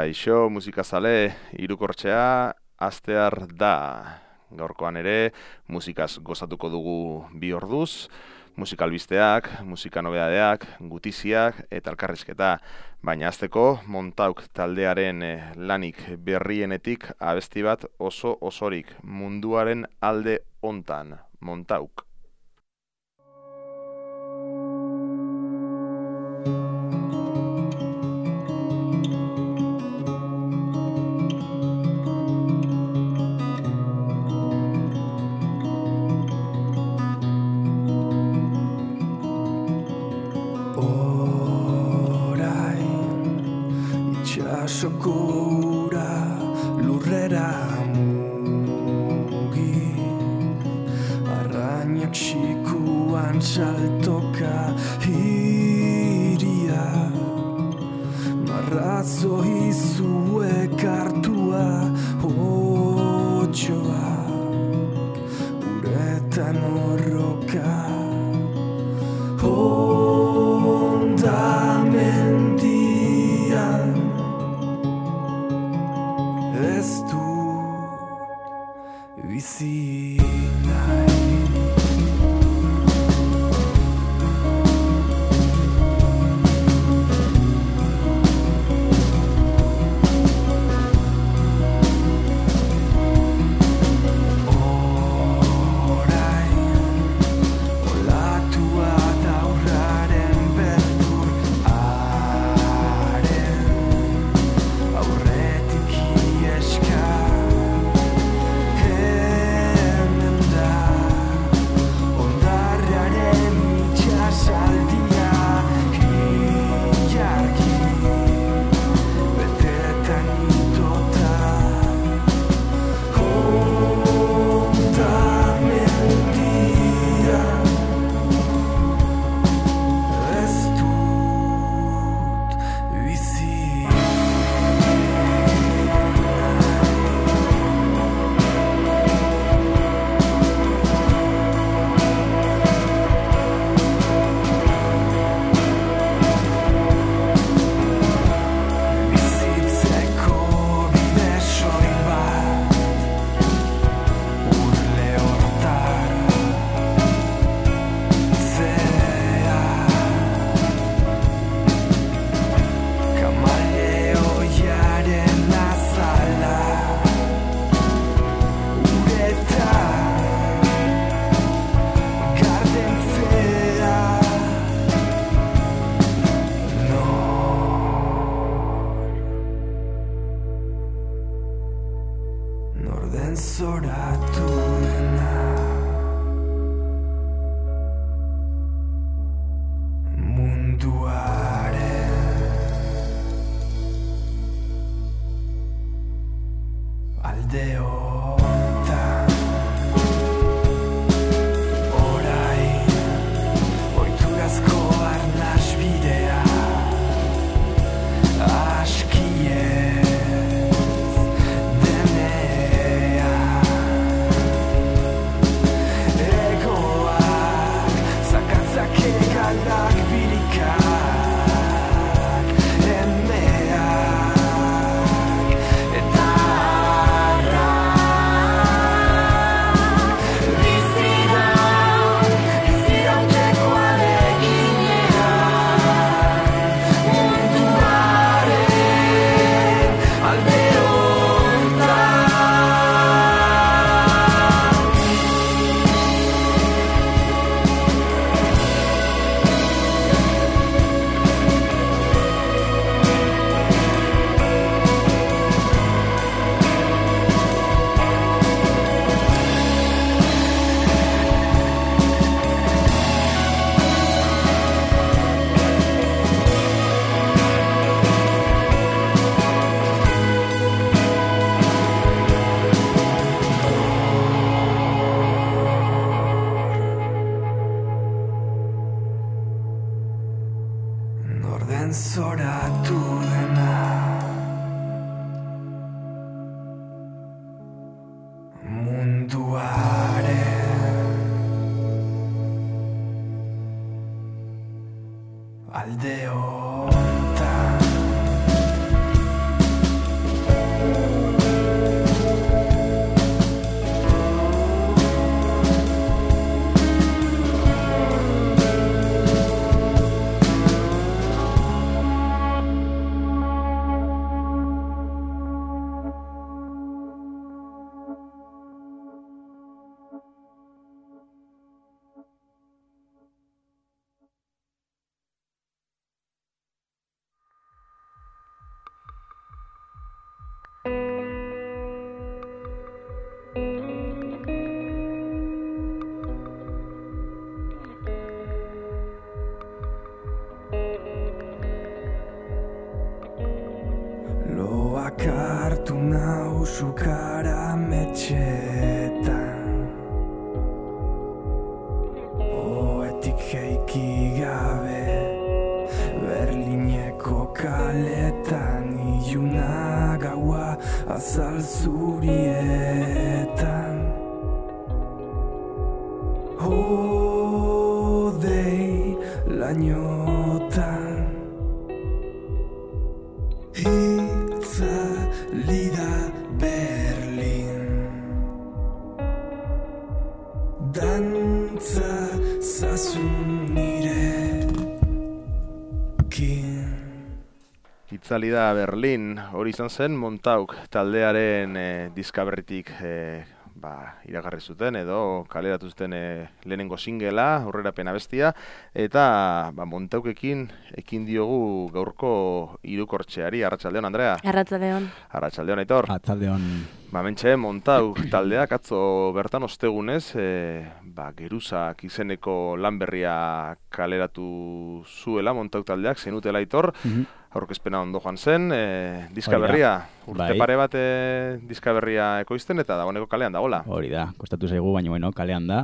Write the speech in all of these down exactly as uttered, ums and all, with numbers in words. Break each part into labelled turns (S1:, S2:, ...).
S1: Kaixo, musikazale, hirukortxea, astear da. Gaurkoan ere, musikaz gozatuko dugu bi orduz, musikalbisteak, musika nobedadeak, gutiziak eta elkarrizketa. Baina hasteko Montauk taldearen lanik berrienetik abesti bat oso osorik munduaren alde hontan, Montauk.
S2: Sokura lurrera mugi arrainak xikuan saltoka hiria marrazo izuek hartua hotxoa uretan horroka hondamendian ez du bizi nahi. Alde hontan dantza zazu nirekin.
S1: Itzali da Berlin, hori izan zen Montauk taldearen e, diskaberritik e, ba, iragarri zuten edo kaleratu zuten e, lehenengo singela, aurrerapen abestia, eta ba, Montaukekin ekin diogu gaurko hirukortxeari. Arratsaldeon, Andrea.
S3: Arratsaldeon.
S1: Arratsaldeon, Aitor.
S4: Arratsaldeon.
S1: Ba, mentxe, Montauk taldeak atzo bertan ostegunez, e, ba, Geruzak izeneko lan berria kaleratu zuela Montauk taldeak, zenutela, Aitor.
S4: Mhm.
S1: Aurkezpena ondo joan zen, e, diska berria, urte
S4: Bai.
S1: pare bat e, diska berria ekoizten eta dagoeneko kalean dagoela.
S4: Hori da, kostatu zaigu, baina bueno, kalean da.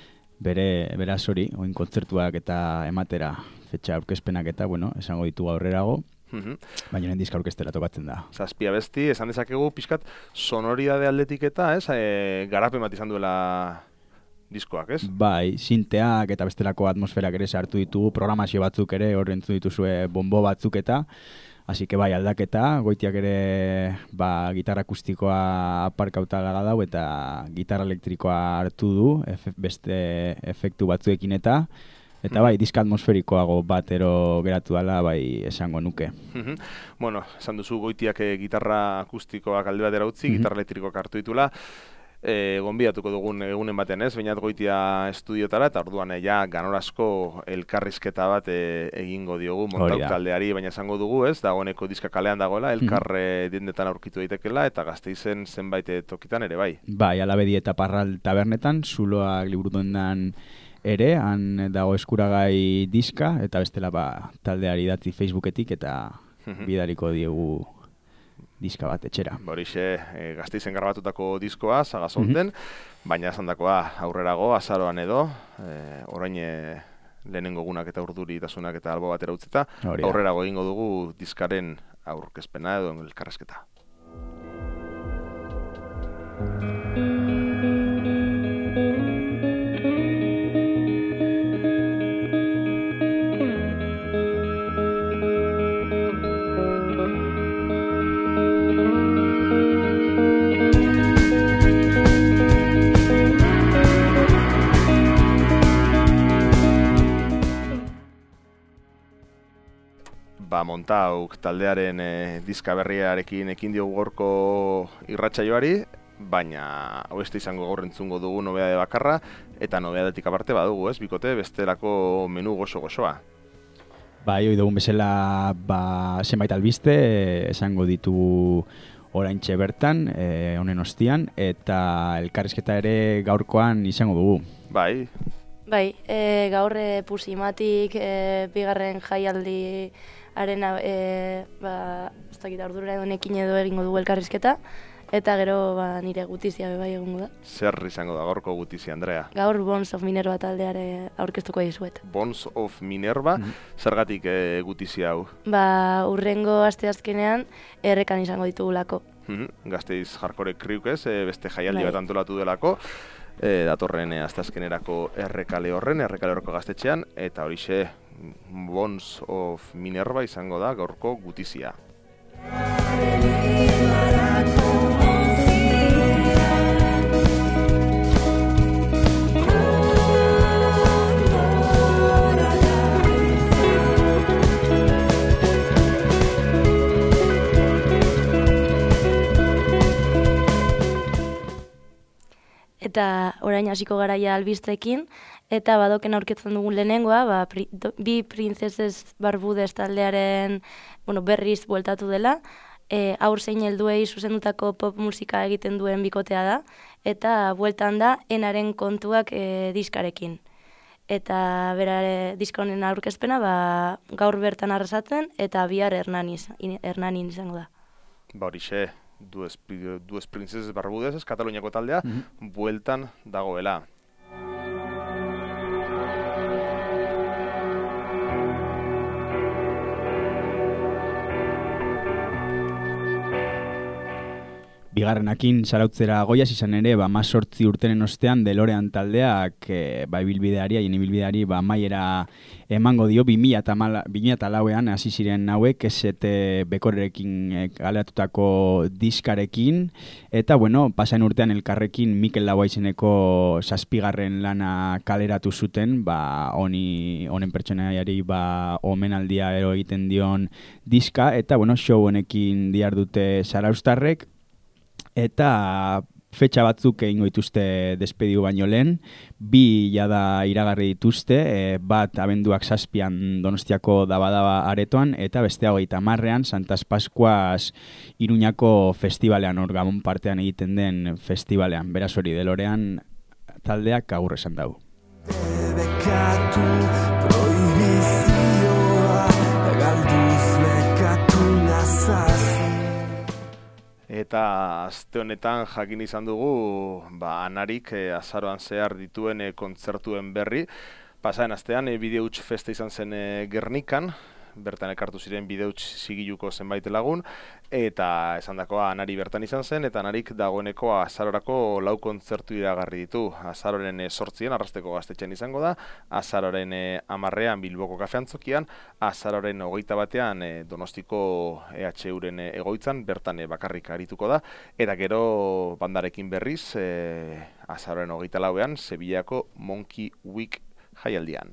S4: Bere, beraz hori, oin kontzertuak eta ematera, fetxa aurkezpenak eta, bueno, esango ditugu aurrerago,
S1: Mhm.
S4: baina nien diska aurkeztera tokatzen da.
S1: Zazpia besti, esan dezakegu pixkat sonoridade aldetik eta, ez, e, garapen bat izan duela diskoak, ez?
S4: Bai, sinteak eta bestelako atmosferak ere sartu ditugu, programazio batzuk ere, hor entzun dituzue bombo batzuk eta, así que bai, aldaketa, goitiak ere ba, gitarra akustikoa aparkauta laga dau eta gitarra elektrikoa hartu du, efe, beste efektu batzuekin eta, eta bai, diska atmosferikoago batero geratu dela, bai, esango nuke.
S1: Mhm. Bueno, esan duzu goitiak e, gitarra akustikoak alde batera utzi,
S4: Mhm.
S1: gitarra elektrikoak hartu ditula. E, gonbidatuko dugun egunen baten ez, bainat goitia estudiotara, eta orduan e, ja ganorazko elkarrizketa bat e, egingo diogu Montauk
S4: Hori da.
S1: taldeari, baina esango dugu ez, dagoeneko diska kalean dagoela, elkarre dendetan aurkitu daitekela, eta Gasteizen zenbait e, tokitan ere bai.
S4: Bai, Alabedi eta Parral tabernetan, zuloak liburutundan ere, han dago eskuragai diska, eta bestela ba, taldeari idatzi Facebooketik, eta
S1: Mhm.
S4: bidaliko diegu diska bat etxera.
S1: Horixe, e, Gasteizen grabatutako diskoa, Sagazonten, baina esandakoa aurrerago, azaroan edo, e, orain e, lehenengo egunak eta urduritasunak eta albo batera utzita,
S4: Hori da.
S1: aurrerago egingo dugu diskaren aurkezpena edo elkarrezketa. Ba, Montauk taldearen e, diska berriarekin ekin diogu gorko irratsaioari, baina hau ez da izango gaur entzungo dugu nobedade bakarra, eta nobedadetik aparte badugu, ez, bikote, bestelako menu goxo-goxoa.
S4: Bai, hoi dugun bezala ba, zenbait albiste, eh, esango ditu oraintxe bertan, eh, honen ostian, eta elkarrizketa ere gaurkoan izango dugu.
S1: Bai,
S3: Bai, e, gaur e, Pusimatik e, bigarren jaialdi arena, e, ba, ez dakit ordura honekin edo egingo dugu elkarrizketa, eta gero ba, nire gutizia be bai egongo da.
S1: zer izango da gaurko gutizia, Andrea?
S3: Gaur Bones of Minerva taldeare aurkeztuko dizuet.
S1: Bones of Minerva,
S4: Mhm.
S1: zergatik e, gutizia hau?
S3: Ba, urrengo asteazkenean errekan izango ditugulako.
S1: Mhm. Gasteiz Hardcore Creuk ez, e, beste jaialdi
S3: Bai.
S1: bat antolatu delako, e, datorren e, asteazkenerako errekale horren, errekale horreko gaztetxean, eta horixe Bones of Minerva izango da gaurko gutizia.
S3: Eta orain hasiko garaia albistekin, eta badoken aurketzen dugun lehenengoa, ba, pri, do, bi Princesses Barbudes taldearen bueno, berriz bueltatu dela, e, aur zein helduei zuzendutako pop musika egiten duen bikotea da, eta bueltan da enaren kontuak e, diskarekin. Eta berare diska honen aurkezpena ba, gaur bertan arrasatzen, eta bihar Hernanin, Hernanin izango da.
S1: Ba horixe, Dues, dues Princesses Barbudes, Kataluniako taldea,
S4: Mhm.
S1: bueltan dagoela.
S4: bigarrenakin zarautzera goiaz izan ere, ba, mazortzi urtenen ostean DeLorean taldeak e, ba, ibilbideari, haien ibilbideari, ba, maiera emango dio, bi mila lauean hasi ziren hauek, esete bekorerekin e, galatutako diskarekin, eta, bueno, pasaen urtean elkarrekin Mikel Laboa izeneko zazpigarren lana kaleratu zuten, ba, honi, honen pertsonaiari, ba, omenaldia ero egiten dion diska, eta, bueno, show honekin diardute zarauztarrek, eta fetxa batzuk egingo dituzte despediu baino lehen, bi jada iragarri dituzte, e, bat abenduak zazpian Donostiako Daba-Daba aretoan, eta bestea hogeita hamarrean Santas Pascuas Iruñako festivalean, hor Gabon partean egiten den festivalean. Beraz hori DeLorean taldeak agur esan dago.
S2: Bekatu prohibizioa, galduz bekatu nazaz.
S1: Eta aste honetan jakin izan dugu, ba, Anarik e, azaroan zehar dituen e, kontzertuen berri. Pasaen astean e, Bideuts festa izan zen e, Gernikan, bertan ekartu ziren Bideuts zigiluko zenbait lagun, eta esandakoa Anari bertan izan zen, eta Anarik dagoeneko azarorako lau kontzertu iragarri ditu. Azaroren e, sortzien, Arrasteko Gaztetxean izango da, azaroren e, amarrean Bilboko kafeantzokian, azaroren hogeita batean e, Donostiko E H Uren e, egoitzan, bertan e, bakarrik arituko da, eta gero bandarekin berriz, e, azaroren hogeita lauean, Sevillako Monkey Week jaialdian.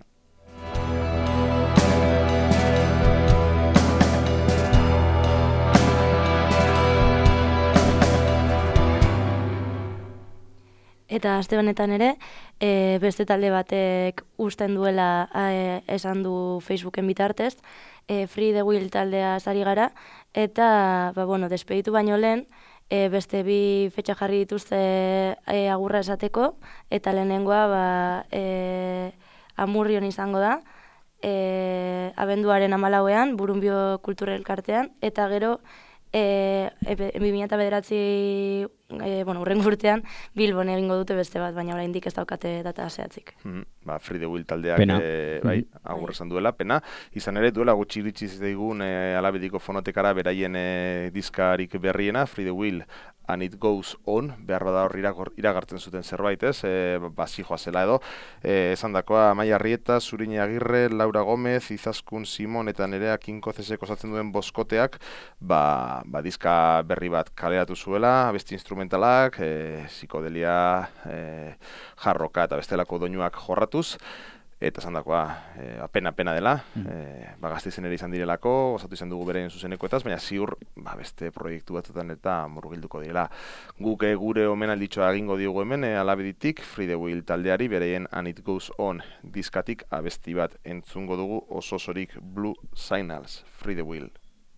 S3: Eta aste honetan ere, e, beste talde batek usten duela e, esan du Facebooken bitartez, e, Free the Will taldea sari gara, eta ba, bueno, despeditu baino lehen, e, beste bi fetxa jarri dituzte e, agurra esateko, eta lehenengoa ba, e, Amurrion izango da, e, abenduaren hamalauean, Burunbio Kultura Elkartean, eta gero E, e, bi mila bederatzi, e, bueno, urrengo urtean Bilbon egingo dute beste bat, baina oraindik ez daukate data zehatzik.
S1: Mm, ba, Free the Will taldeak e, bai,
S3: mm-hmm.
S1: agur esan duela, pena. Izan ere, duela gutxi iritsi zaigun e, Alabediko fonotekara beraien e, diskarik berriena, Free the Will and It Goes On, behar bada hor iragartzen zuten zerbait, ez, e, basijoa zela edo. E, esan dakoa, Amaia Arrieta, Zurine Agirre, Laura Gomez, Izaskun Simon eta Nerea Kinkozesek osatzen duen boskoteak, ba, ba diska berri bat kaleratu zuela, beste instrumentalak, e, psikodelia, e, jarroka eta bestelako doinuak jorratuz, eta esan dakoa, e, apena pena dela, mm. e, ba, Gasteizen ere izan direlako, osatu izan dugu beren zuzenekoetaz, baina ziur ba, beste proiektu batzutan eta murgilduko direla. Guk e, gure omenalditxoa egingo diogu hemen, e, Alabeditik, Free the Will taldeari, bereien And It Goes On diskatik abesti bat entzungo dugu oso osorik Blue Signals, Free the Will.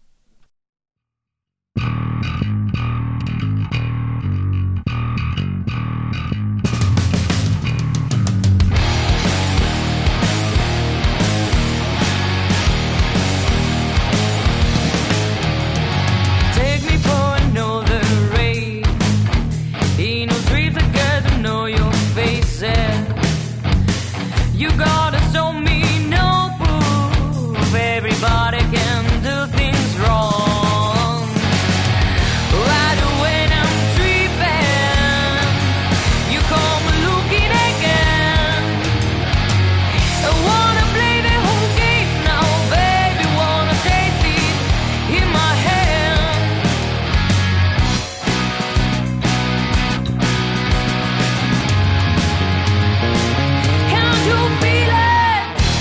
S5: You gotta show me no proof. Everybody can do things wrong. Right when I'm tripping, you come looking again. I wanna play the whole game now, baby. Wanna taste it in my hand. Can't you feel it?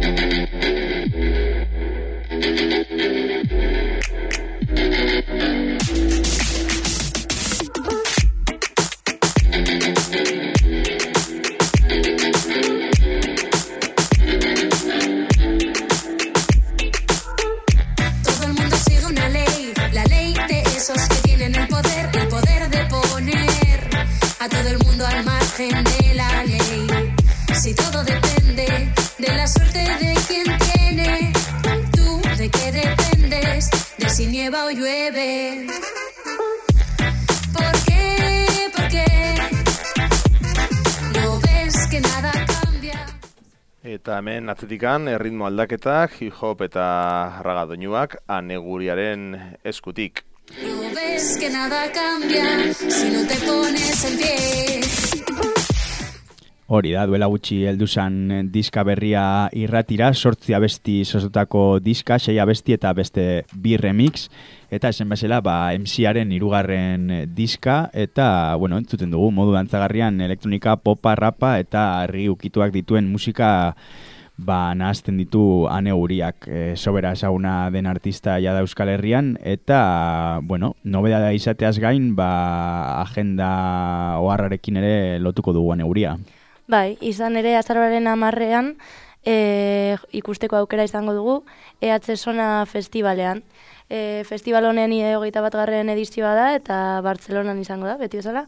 S1: Eta hemen atzetikan erritmo aldaketak, hip-hop eta raga doinuak aneguriaren eskutik.
S6: No ves que nada cambia si no te pones en pie.
S4: Hori da, duela gutxi heldu zan diska berria irratira, sortzi abesti sosotako diska, sei abesti eta beste bi remix, eta esan bezala, ba, M C-aren hirugarren diska, eta, bueno, entzuten dugu, modu dantzagarrian elektronika, popa, rapa, eta argi ukituak dituen musika, ba, nahazten ditu aneguriak, e, sobera ezaguna den artista jada Euskal Herrian, eta, bueno, nobedada izateaz gain, ba, agenda oharrarekin ere lotuko dugu aneguria.
S3: Bai, izan ere azaroaren hamarrean e, ikusteko aukera izango dugu E H Sona festivalean. E, festival honen hogeita batgarren edizioa da eta Bartzelonan izango da, beti bezala.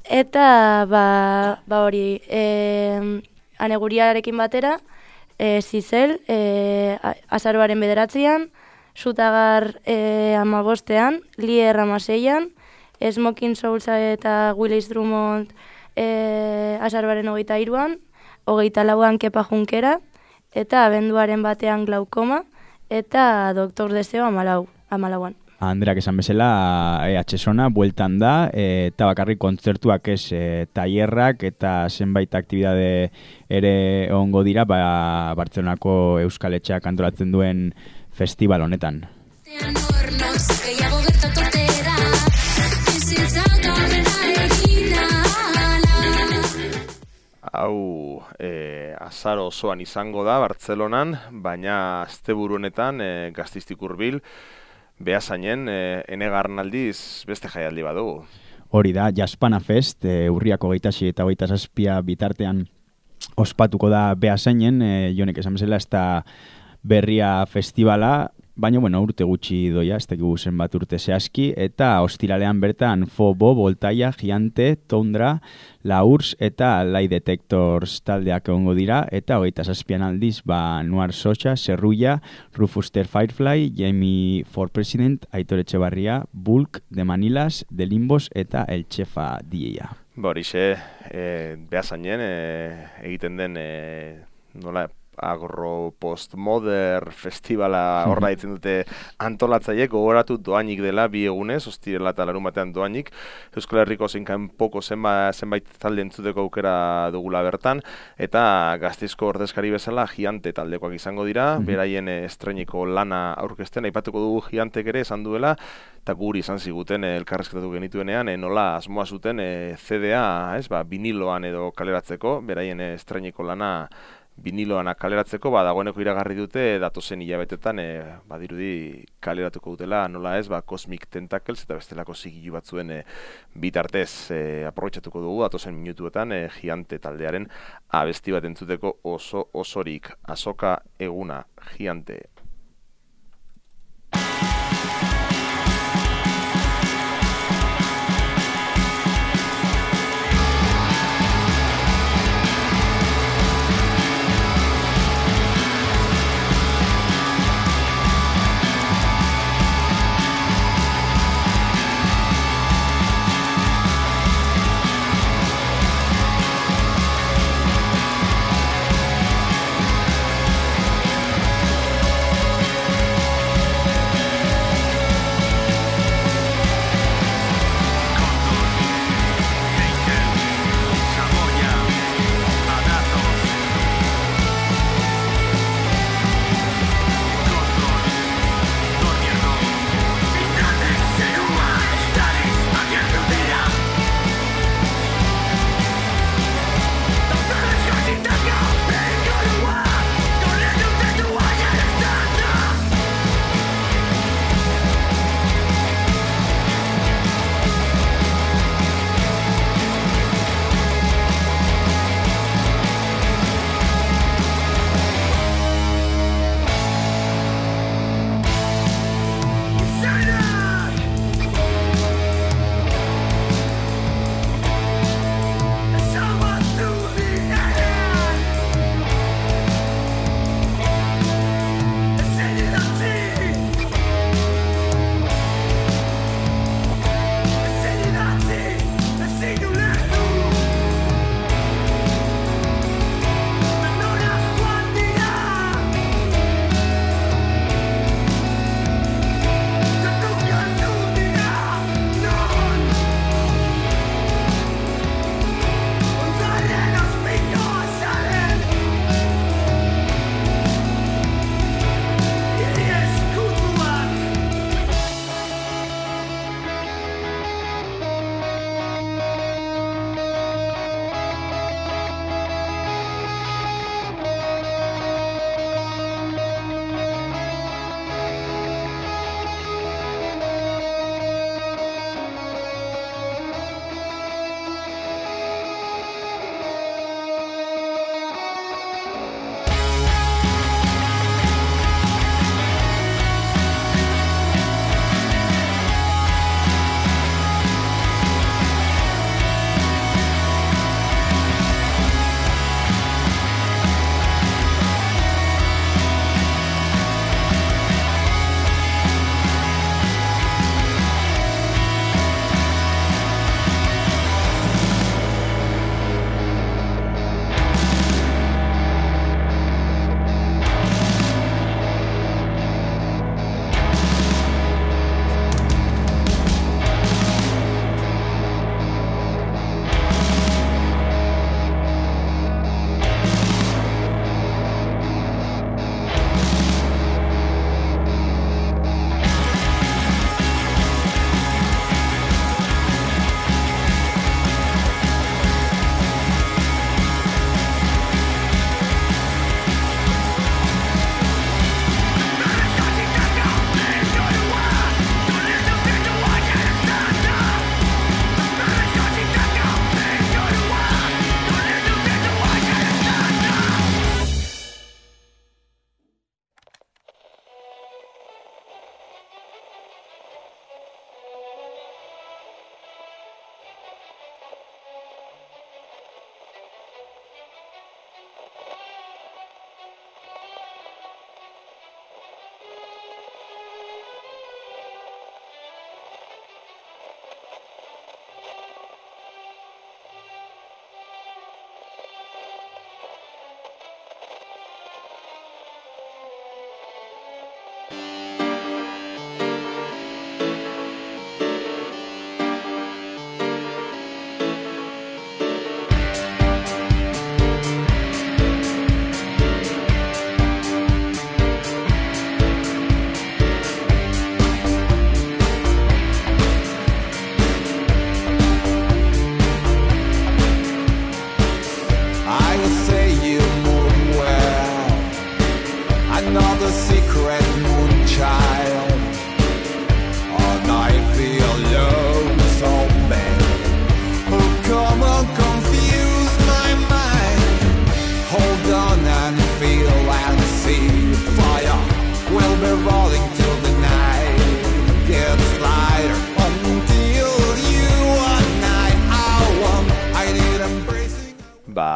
S3: Eta ba, ba hori, e, aneguriarekin batera, e, Zizel, e, azaroaren bederatzean, Sutagar e, amabostean, Lier amaseian, Smoking Souls eta Willis Drummond E, azaroaren hogeita hiruan, hogeita lauan Kepa Junkera, eta abenduaren batean Glaukoma, eta Doktor Deseo amalau, amalauan.
S4: Andreak esan bezala, E H Sona bueltan da, e, eta bakarrik kontzertuak ez e, tailerrak eta zenbait aktibidade ere ongo dira, ba, Bartzelonako Euskal Etxeak antolatzen duen festival honetan.
S1: Hau e, azaro osoan izango da Bartzelonan, baina asteburu honetan e, Gazteiztik hurbil Beasainen e, enegarren aldiz beste jaialdi badugu.
S4: Hori da, Jaspana Fest, e, urriako hogeita sei eta hogeita zazpia bitartean ospatuko da Beasainen, e, jonek esan bezala, ez da berria festivala, baina, bueno, urte gutxi doia, ez tekigu zenbat urte zehazki, eta ostiralean bertan Fobo, Voltaia, Giante, Tundra, Laurs eta Lie Detectors taldeak egongo dira, eta hogeita zazpian aldiz, ba, Noir Socha, Serrulla, Rufuster Firefly, Jamie for President, Aitor Etxebarria, Bulk, The Manilas, The Limbos eta El Chefa D J-a.
S1: Ba, horixe, e, Beasainen e, egiten den e, nola agro postmoder festivala horra ditzen dute antolatzaiek, gogoratu doainik dela bi egunez, ostirela eta larun batean doainik, Euskal Herriko zeinkaen poko zenba, zenbait talde entzuteko aukera dugula bertan, eta Gasteizko ordezkari bezala Giante taldekoak izango dira, mm-hmm. beraien estreiniko lana aurkezten, aipatuko dugu Giantek ere esan duela, eta guri izan ziguten elkarrezketatu genituenean, e, nola asmoa zuten e, C D A, ez, ba, viniloan edo kaleratzeko, beraien estreiniko lana viniloan kaleratzeko, ba, dagoeneko iragarri dute datozen hilabetetan, e, badirudi kaleratuko dutela, nola ez, ba, Cosmic Tentacles eta bestelako zigilu batzuen e, bitartez e, aprobetxatuko dugu, datozen minutuetan e, Giante taldearen abesti bat entzuteko oso osorik, Azoka Eguna, Giante.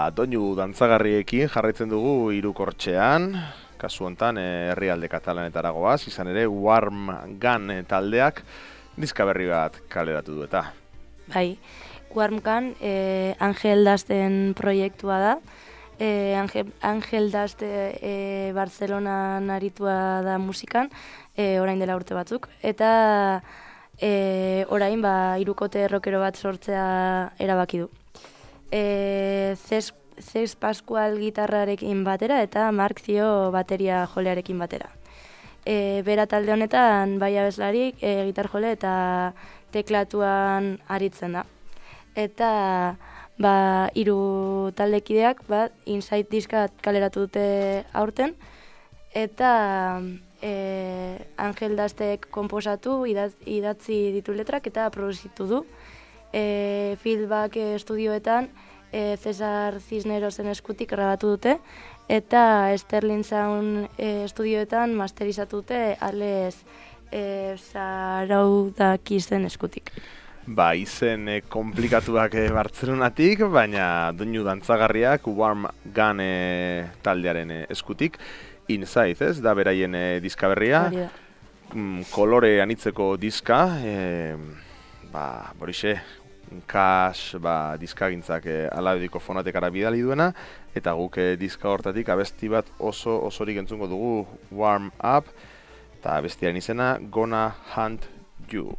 S1: Ba, doinu dantzagarriekin jarraitzen dugu hirukortxean, kasu hontan herrialde katalanetara goaz, izan ere Warm Gun taldeak diska berri bat kaleratu du eta.
S3: Bai, Warm Gun eh, Angel Dasten proiektua da. Eh, Angel, Angel Dast eh, Barcelonan aritua da musikan, eh, orain dela urte batzuk. Eta eh, orain ba, hirukote rockero bat sortzea erabaki du. E, Cés, Cés Pascual gitarrarekin batera eta Mark Zio bateria jolearekin batera. E, bera talde honetan bai abeslarik, e, gitar jole eta teklatuan aritzen da. Eta ba, hiru taldekideak ba, Inside diska kaleratu dute aurten eta e, Angel Dastek konposatu, idatz, idatzi ditu letrak eta produzitu du. E, Feedback estudioetan e, Cesar Cisnerosen eskutik grabatu dute eta Sterling Sound e, estudioetan masterizatu dute Alex e, Zaraudakisen eskutik.
S1: Ba, izen e, komplikatuak e, Bartzelonatik, baina doinu dantzagarriak Warm Gun e, taldearen e, eskutik. Inside, ez, da beraien e, diska berria. Mm, kolore anitzeko diska, e, ba, borixe, Cash, ba, diskagintzak e, alabediko fonatekara bidali duena, eta guk e, diska hortatik abesti bat oso osorik entzungo dugu Warm Up, eta abestiaren izena Gonna Hunt You.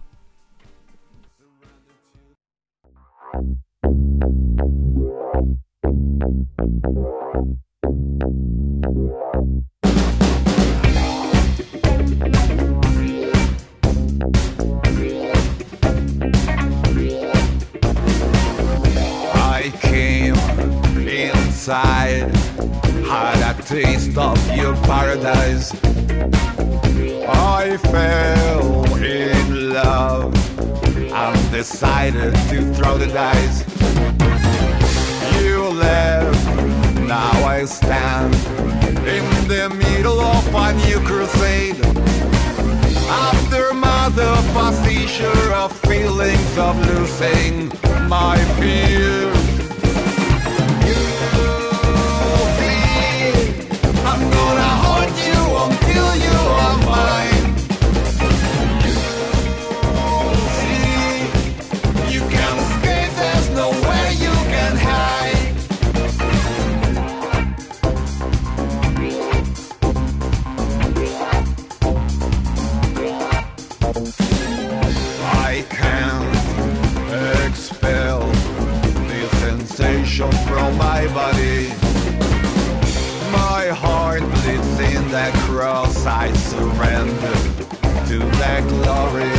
S7: I came inside, had a taste of your paradise. I fell in love and decided to throw the dice. You left, now I stand in the middle of a new crusade. Aftermath of a seizure of feelings of losing my fear. You see, I'm gonna hold you until you are mine. You see, you can't escape, there's nowhere you can hide. I can't expel the sensation from my body. My heart bleeds in the cross, I surrender to the glory.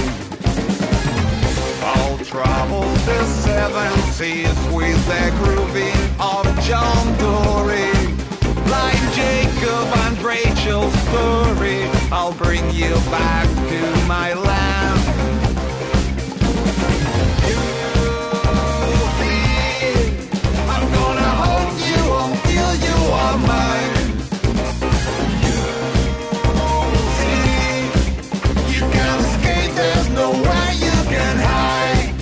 S7: I'll travel the seven seas with the grooving of John Dory. Like Jacob and Rachel's story, I'll bring you back to my land. You see, I'm gonna hold you until you are mine. You see, you can't escape, there's nowhere you can hide.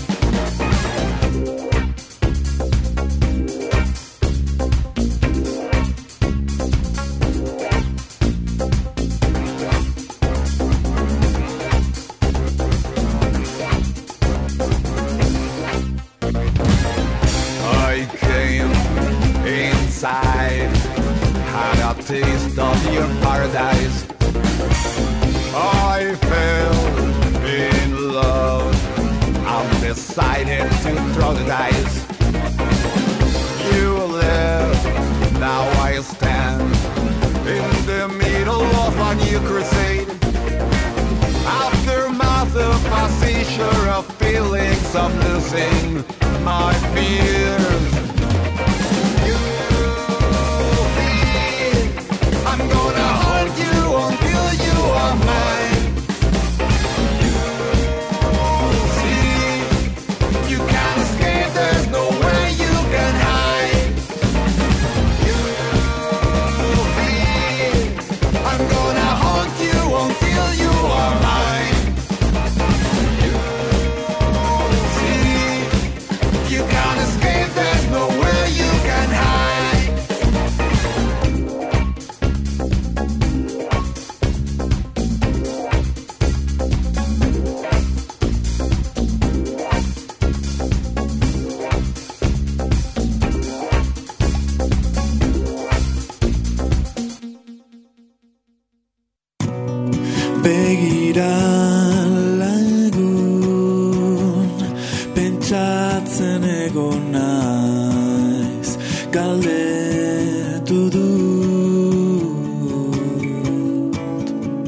S7: I came inside, had a taste of your paradise. I fell in love, I'm decided to throw the dice. You left, now I stand in the middle of a new crusade. Aftermath of a seizure of feelings of losing my fears. You see, I'm gonna hold you until you are mine. You see, you can't escape, there's nowhere you can hide. You see, I'm gonna hold you until you are mine. You see, you can't escape, there's no
S2: begira lagun, pentsatzen egon naiz, galdetu dut.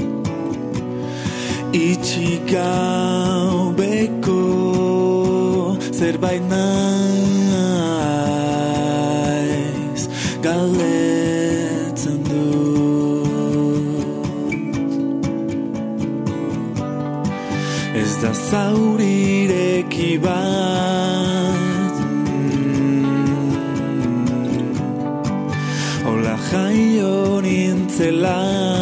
S2: Itxi gau beko zerbait naiz, galdetzen dut. Ez da zaurireki bat, hola jaio nintzela.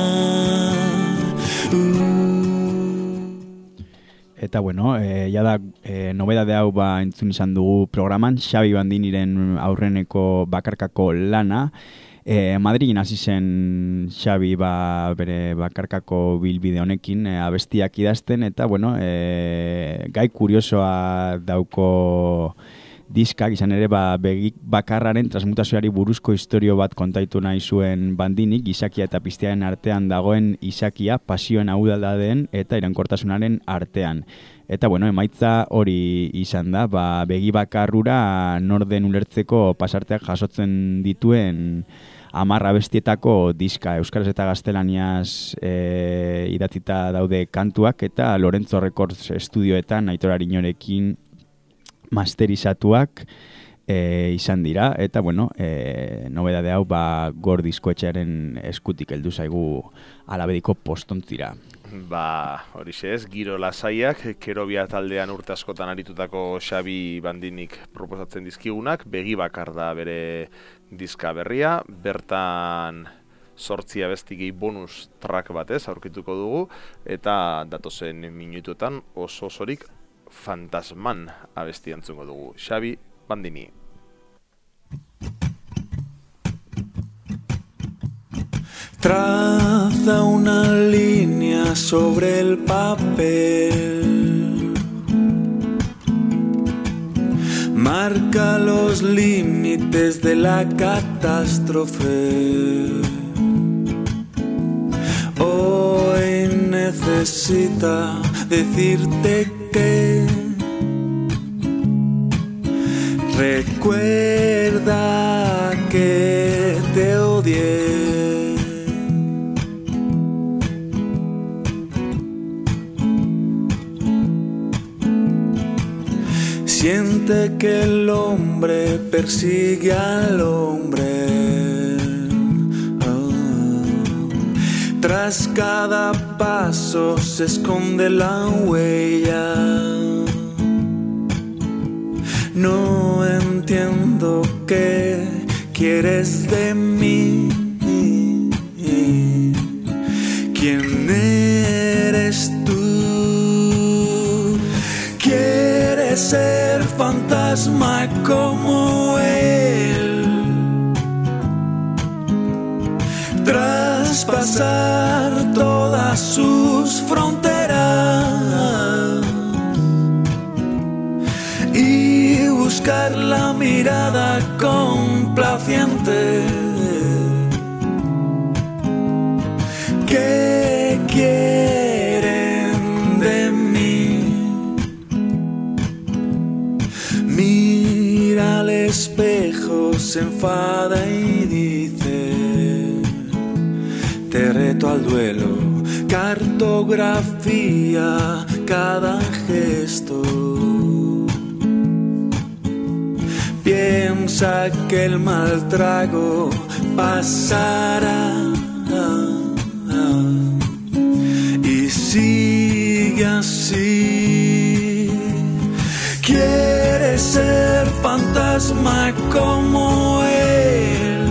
S4: Eta bueno, e, ja da e, nobedade hau ba entzun izan dugu programan, Xabi Bandiniren aurreneko bakarkako lana. E, Madrilen hasi zen Xabi ba, bere bakarkako bilbide honekin e, abestiak idazten, eta bueno, e, gai kuriosoa dauko diskak, izan ere ba, begi bakarraren transmutazioari buruzko istorio bat kontaitu nahi zuen Bandinik, izakia eta piztiaren artean dagoen izakia, pasioen audaldadeen eta iraunkortasunaren artean. Eta bueno, emaitza hori izan da, ba, begi bakarrura norden ulertzeko pasarteak jasotzen dituen hamar abestietako diska, euskaraz eta gaztelaniaz e, idatzita daude kantuak, eta Lorenzo Records estudioetan Aitor Arinorekin masterizatuak e, izan dira, eta bueno, e, nobedade hau ba, Gor diskoetxearen eskutik heldu zaigu alabediko postontzira.
S1: Ba, horixe ez, giro lasaiak, Kerobia taldean urte askotan aritutako Xabi Bandinik proposatzen dizkigunak, begi bakar da bere diska berria, bertan sortzi abestigei bonus track batez aurkituko dugu, eta datozen minutuetan oso osorik Fantasman abesti entzungo dugu. Xabi Bandini.
S2: Traza una línea sobre el papel, marca los límites de la catástrofe. Hoy necesita decirte que recuerda que te odié. Siente que el hombre persigue al hombre. Oh. Tras cada paso se esconde la huella. No entiendo qué quieres de mí. ¿Quién eres tú? ¿Quieres ser fantasma como él? Traspasar todas sus fronteras y buscar la mirada complaciente. ¿Qué quieren de mí? Mira al espejo, se enfada y dice: te reto al duelo, cartografía cada gesto. Piensa que el mal trago pasará y sigue así. Quiere ser fantasma como él,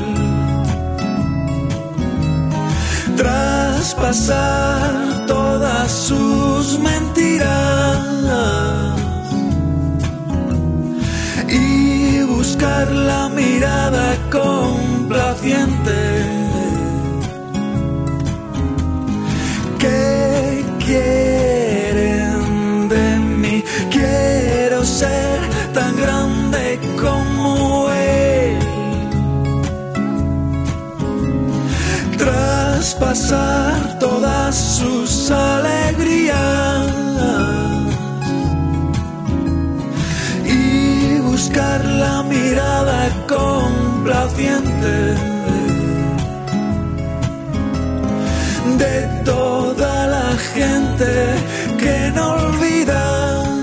S2: traspasar todas sus mentiras y buscar la mirada complaciente. ¿Qué quieren de mí? Quiero ser tan grande como él, tras dejas pasar todas sus alegrías y buscar la mirada complaciente de toda la gente que no olvida.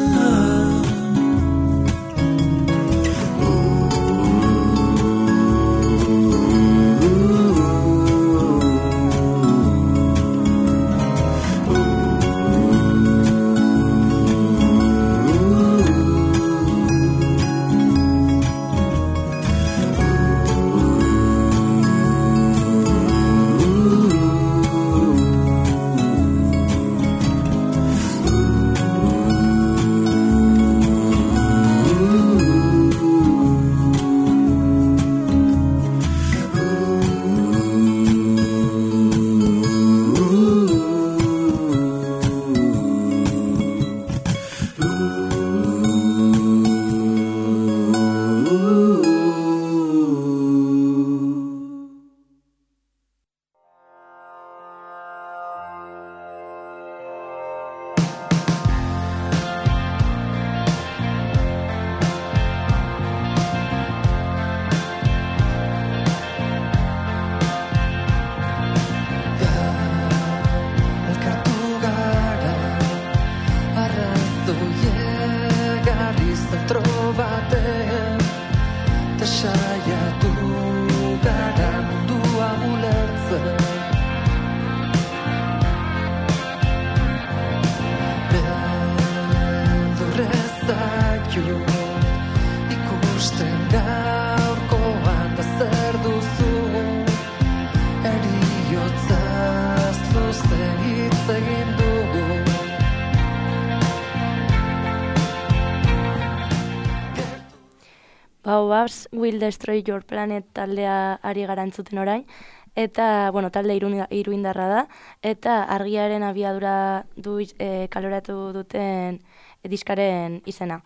S3: Baobabs Will Destroy Your Planet taldea ari gara entzuten orain, eta, bueno, talde iruindarra da, eta argiaren abiadura du e, kaloratu duten diskaren izena.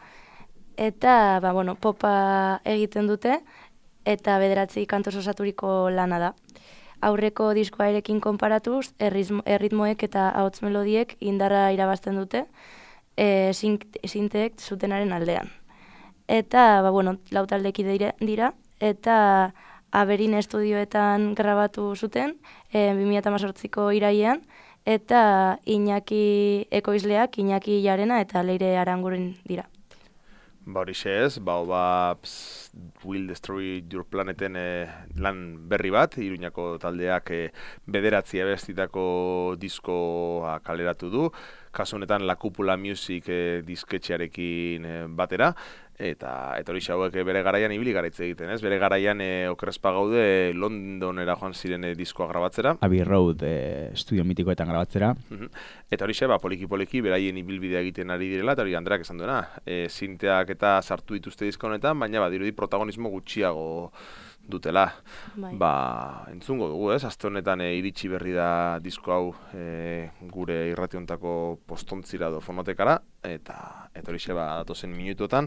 S3: Eta, ba, bueno, popa egiten dute, eta bederatzi kantoz osaturiko lana da. Aurreko diskoarekin konparatuz, erritmo, erritmoek eta ahots melodiek indarra irabazten dute, e, sinteek zutenaren aldean. Eta, ba, bueno, lau taldeki dira, eta Aberin estudioetan grabatu zuten, e, bi mila hemezortziko irailean, eta Iñaki ekoizleak, Iñaki Jarena eta Leire Aranguren dira.
S1: Ba horixe ez, Baobabs Will Destroy Your Planeten eh, lan berri bat, Iruñako taldeak eh, bederatzi abestitako diskoa kaleratu du, kasu honetan La Cúpula Music eh, disketxearekin eh, batera, eta eta horixe hauek bere garaian ibili gaitze egiten, ez? Bere garaian eh, okerespa gaude Londonera joan ziren eh, diskoa grabatzera.
S4: Abbey Road eh, estudio mitikoetan grabatzera.
S1: Uh-huh. Eta horixe, ba, poliki-poliki, beraien ibilbidea egiten ari direla, eta hori Andreak esan duena, e, zinteak eta sartu dituzte disko honetan, baina badirudi protagonismo gutxiago dutela.
S3: Bai.
S1: Ba, entzungo dugu, ez? Aste honetan e, iritsi berri da disko hau e, gure irrationtako postontzira do fonotekara, eta eta horixe, ba, datozen minutuetan,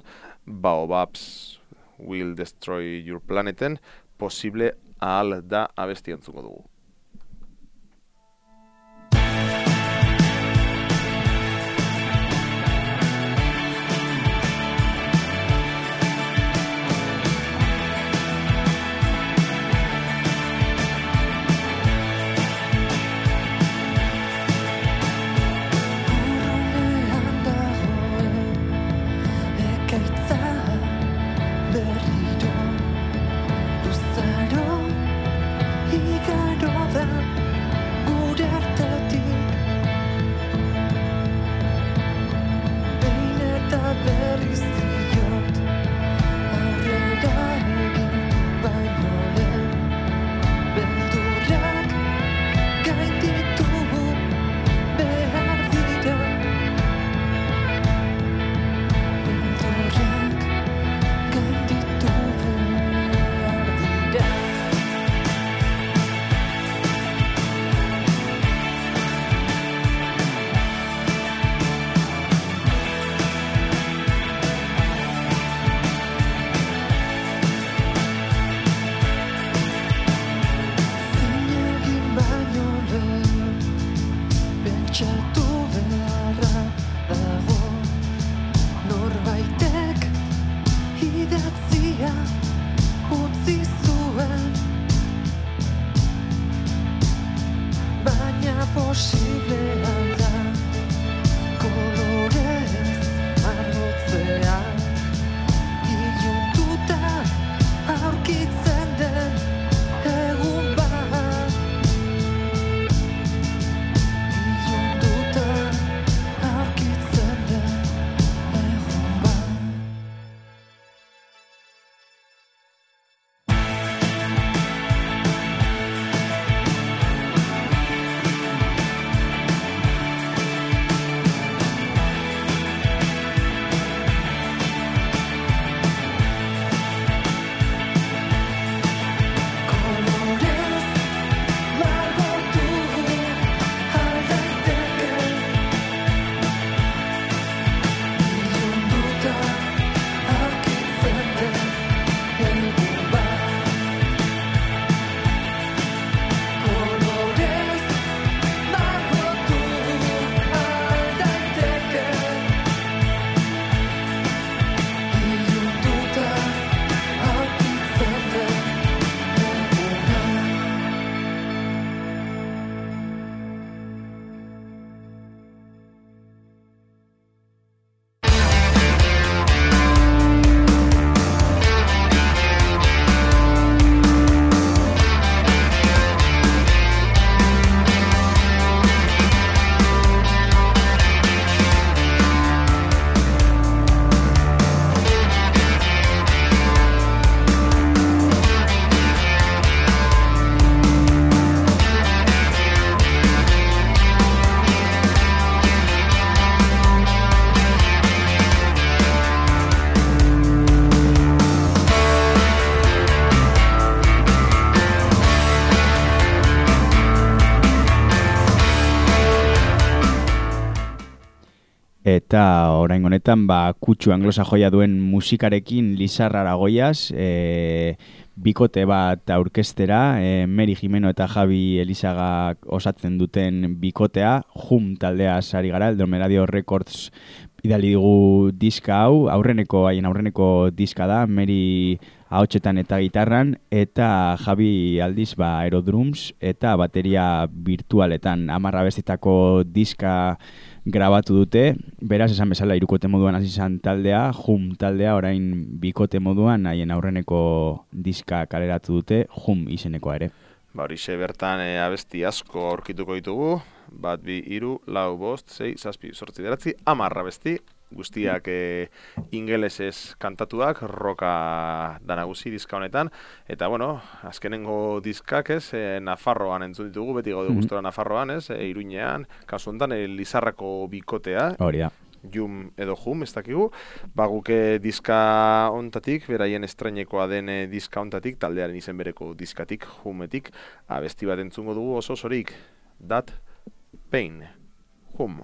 S1: Baobabs Will Destroy Your Planeten posible ahal da abesti entzungo dugu.
S2: Berriro, luzaro, igaro Pentsatu beharra dago norbaitek idatzia utzi zuen, baina posible alda kolorez arrotzea, iluntuta aurkitzen den egun bat, iluntuta aurkitzen den egun bat. Kolorez margotu aldaiteke, ilunduta aurkitzen den egun bat. Kolorez margotu aldaiteke, ilunduta aurkitzen den egun bat.
S4: Eta orain honetan ba, kutsu anglosajoia duen musikarekin Lizarrara goiaz, e, bikote bat aurkeztera, e, Meri Jimeno eta Javi Elizagak osatzen duten bikotea, Hum taldea sari gara, Eldormeradio Records bidali digu diska hau, aurreneko, haien aurreneko diska da, Meri ahotsetan eta gitarran, eta Javi aldiz ba, aerodrums eta bateria virtualetan, hamarra bestetako diska grabatu dute, beraz esan bezala hirukote moduan hasi izan taldea, Hum taldea orain bikote moduan haien aurreneko diska kaleratu dute, Hum izenekoa ere.
S1: Ba, horixe bertan e, abesti asko aurkituko ditugu, bat, bi, hiru, lau, bost, sei, zazpi, zortzi, bederatzi, hamar abesti, guztiak e, ingelesez kantatuak, roka da nagusi diska honetan, eta bueno, azkenengo diskak ez, e, Nafarroan entzun ditugu, beti gaude gustora Nafarroan ez, e, Iruñean, kasu honetan, e, Lizarrako bikotea,
S4: Hori da.
S1: Jum edo Hum, ez dakigu, baguke diska ontatik, beraien estreinekoa den e, diska ontatik, taldearen izen bereko diskatik, Humetik, abesti bat entzungo dugu oso osorik, That Pain, Hum.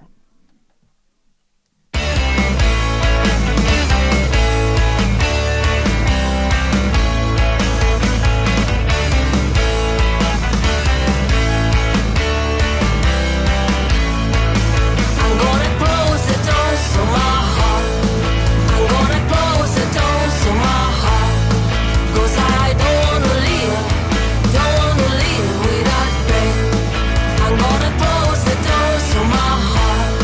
S5: I'm gonna close the doors to my heart. I'm gonna close the doors to my heart. 'Cause I don't wanna live, don't wanna live without pain. I'm gonna close the doors to my heart.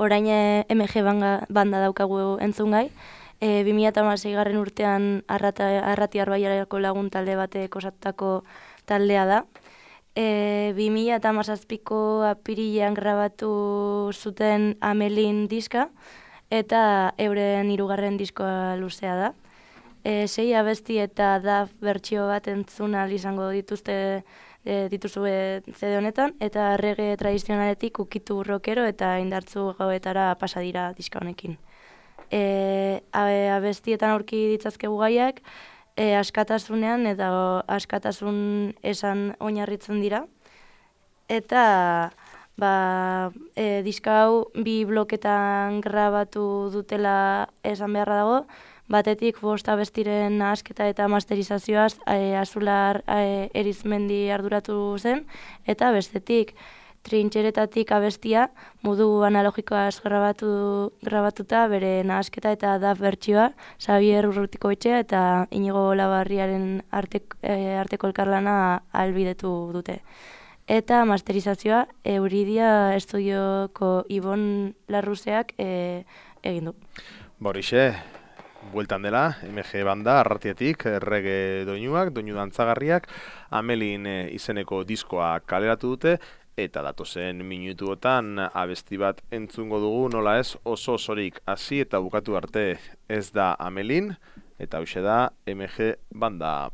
S3: orain eh, M G banga, banda daukagu entzungai. E, bi mila hamasei garren urtean arrata, arratiar baiarako lagun talde batek osatutako taldea da. E, bi mila hamazazpiko apirilean grabatu zuten Amelin diska, eta euren hirugarren diskoa luzea da. E, sei abesti eta da bertsio bat entzun ahal izango dituzte e, dituzue C D honetan, eta reggae tradizionaletik ukitu rockero eta indartzu gauetara pasa dira diska honekin. E, abestietan aurki ditzazkegu gaiak, e, askatasunean eta askatasun esan oinarritzen dira. Eta ba, e, diska hau bi bloketan grabatu dutela esan beharra dago. Batetik bost abestiren nahasketa eta masterizazioaz e, Azular e, Erizmendi arduratu zen, eta bestetik trintxeretatik abestia modu analogikoaz grabatu, grabatuta bere nahasketa eta daf bertsioa Xabier Urrutikoetxea eta Inigo Olabarriaren artek, e, arteko elkarlana ahalbidetu dute. Eta masterizazioa Euridia Estudioko Ibon Larruzeak e, egin du.
S1: Borixe, bueltan dela, M G banda, arratietik, reggae doinuak, doinu dantzagarriak, Amelin e, izeneko diskoa kaleratu dute, eta datozen minutuotan abesti bat entzungo dugu, nola ez, oso osorik hasi eta bukatu arte. Ez da Amelin, eta hoxe da M G banda.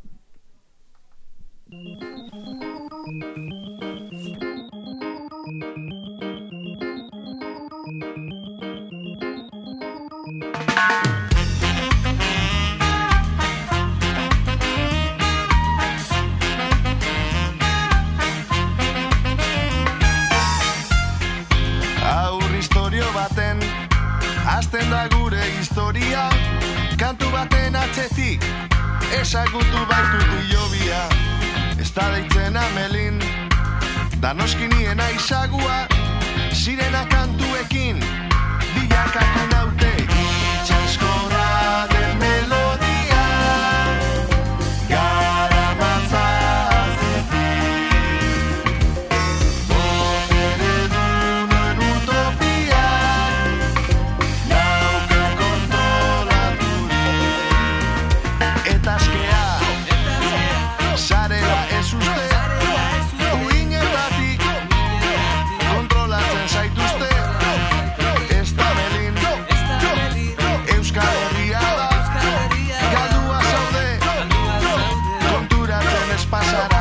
S8: Baten, hasten da gure historia, kantu baten atzetik, ezagutu baitu hilobia. Ez da deitzen Amelin, danoskinien aizagua, sirena kantuekin, bilakatu naute, itxaskorra den melodia, gara matzazetik. Sarela ez uste, uinetatik, kontrolatzen zaituzte, ez da Amelin, Euskal Herria da, galdua zaude, konturatzen ez pasara.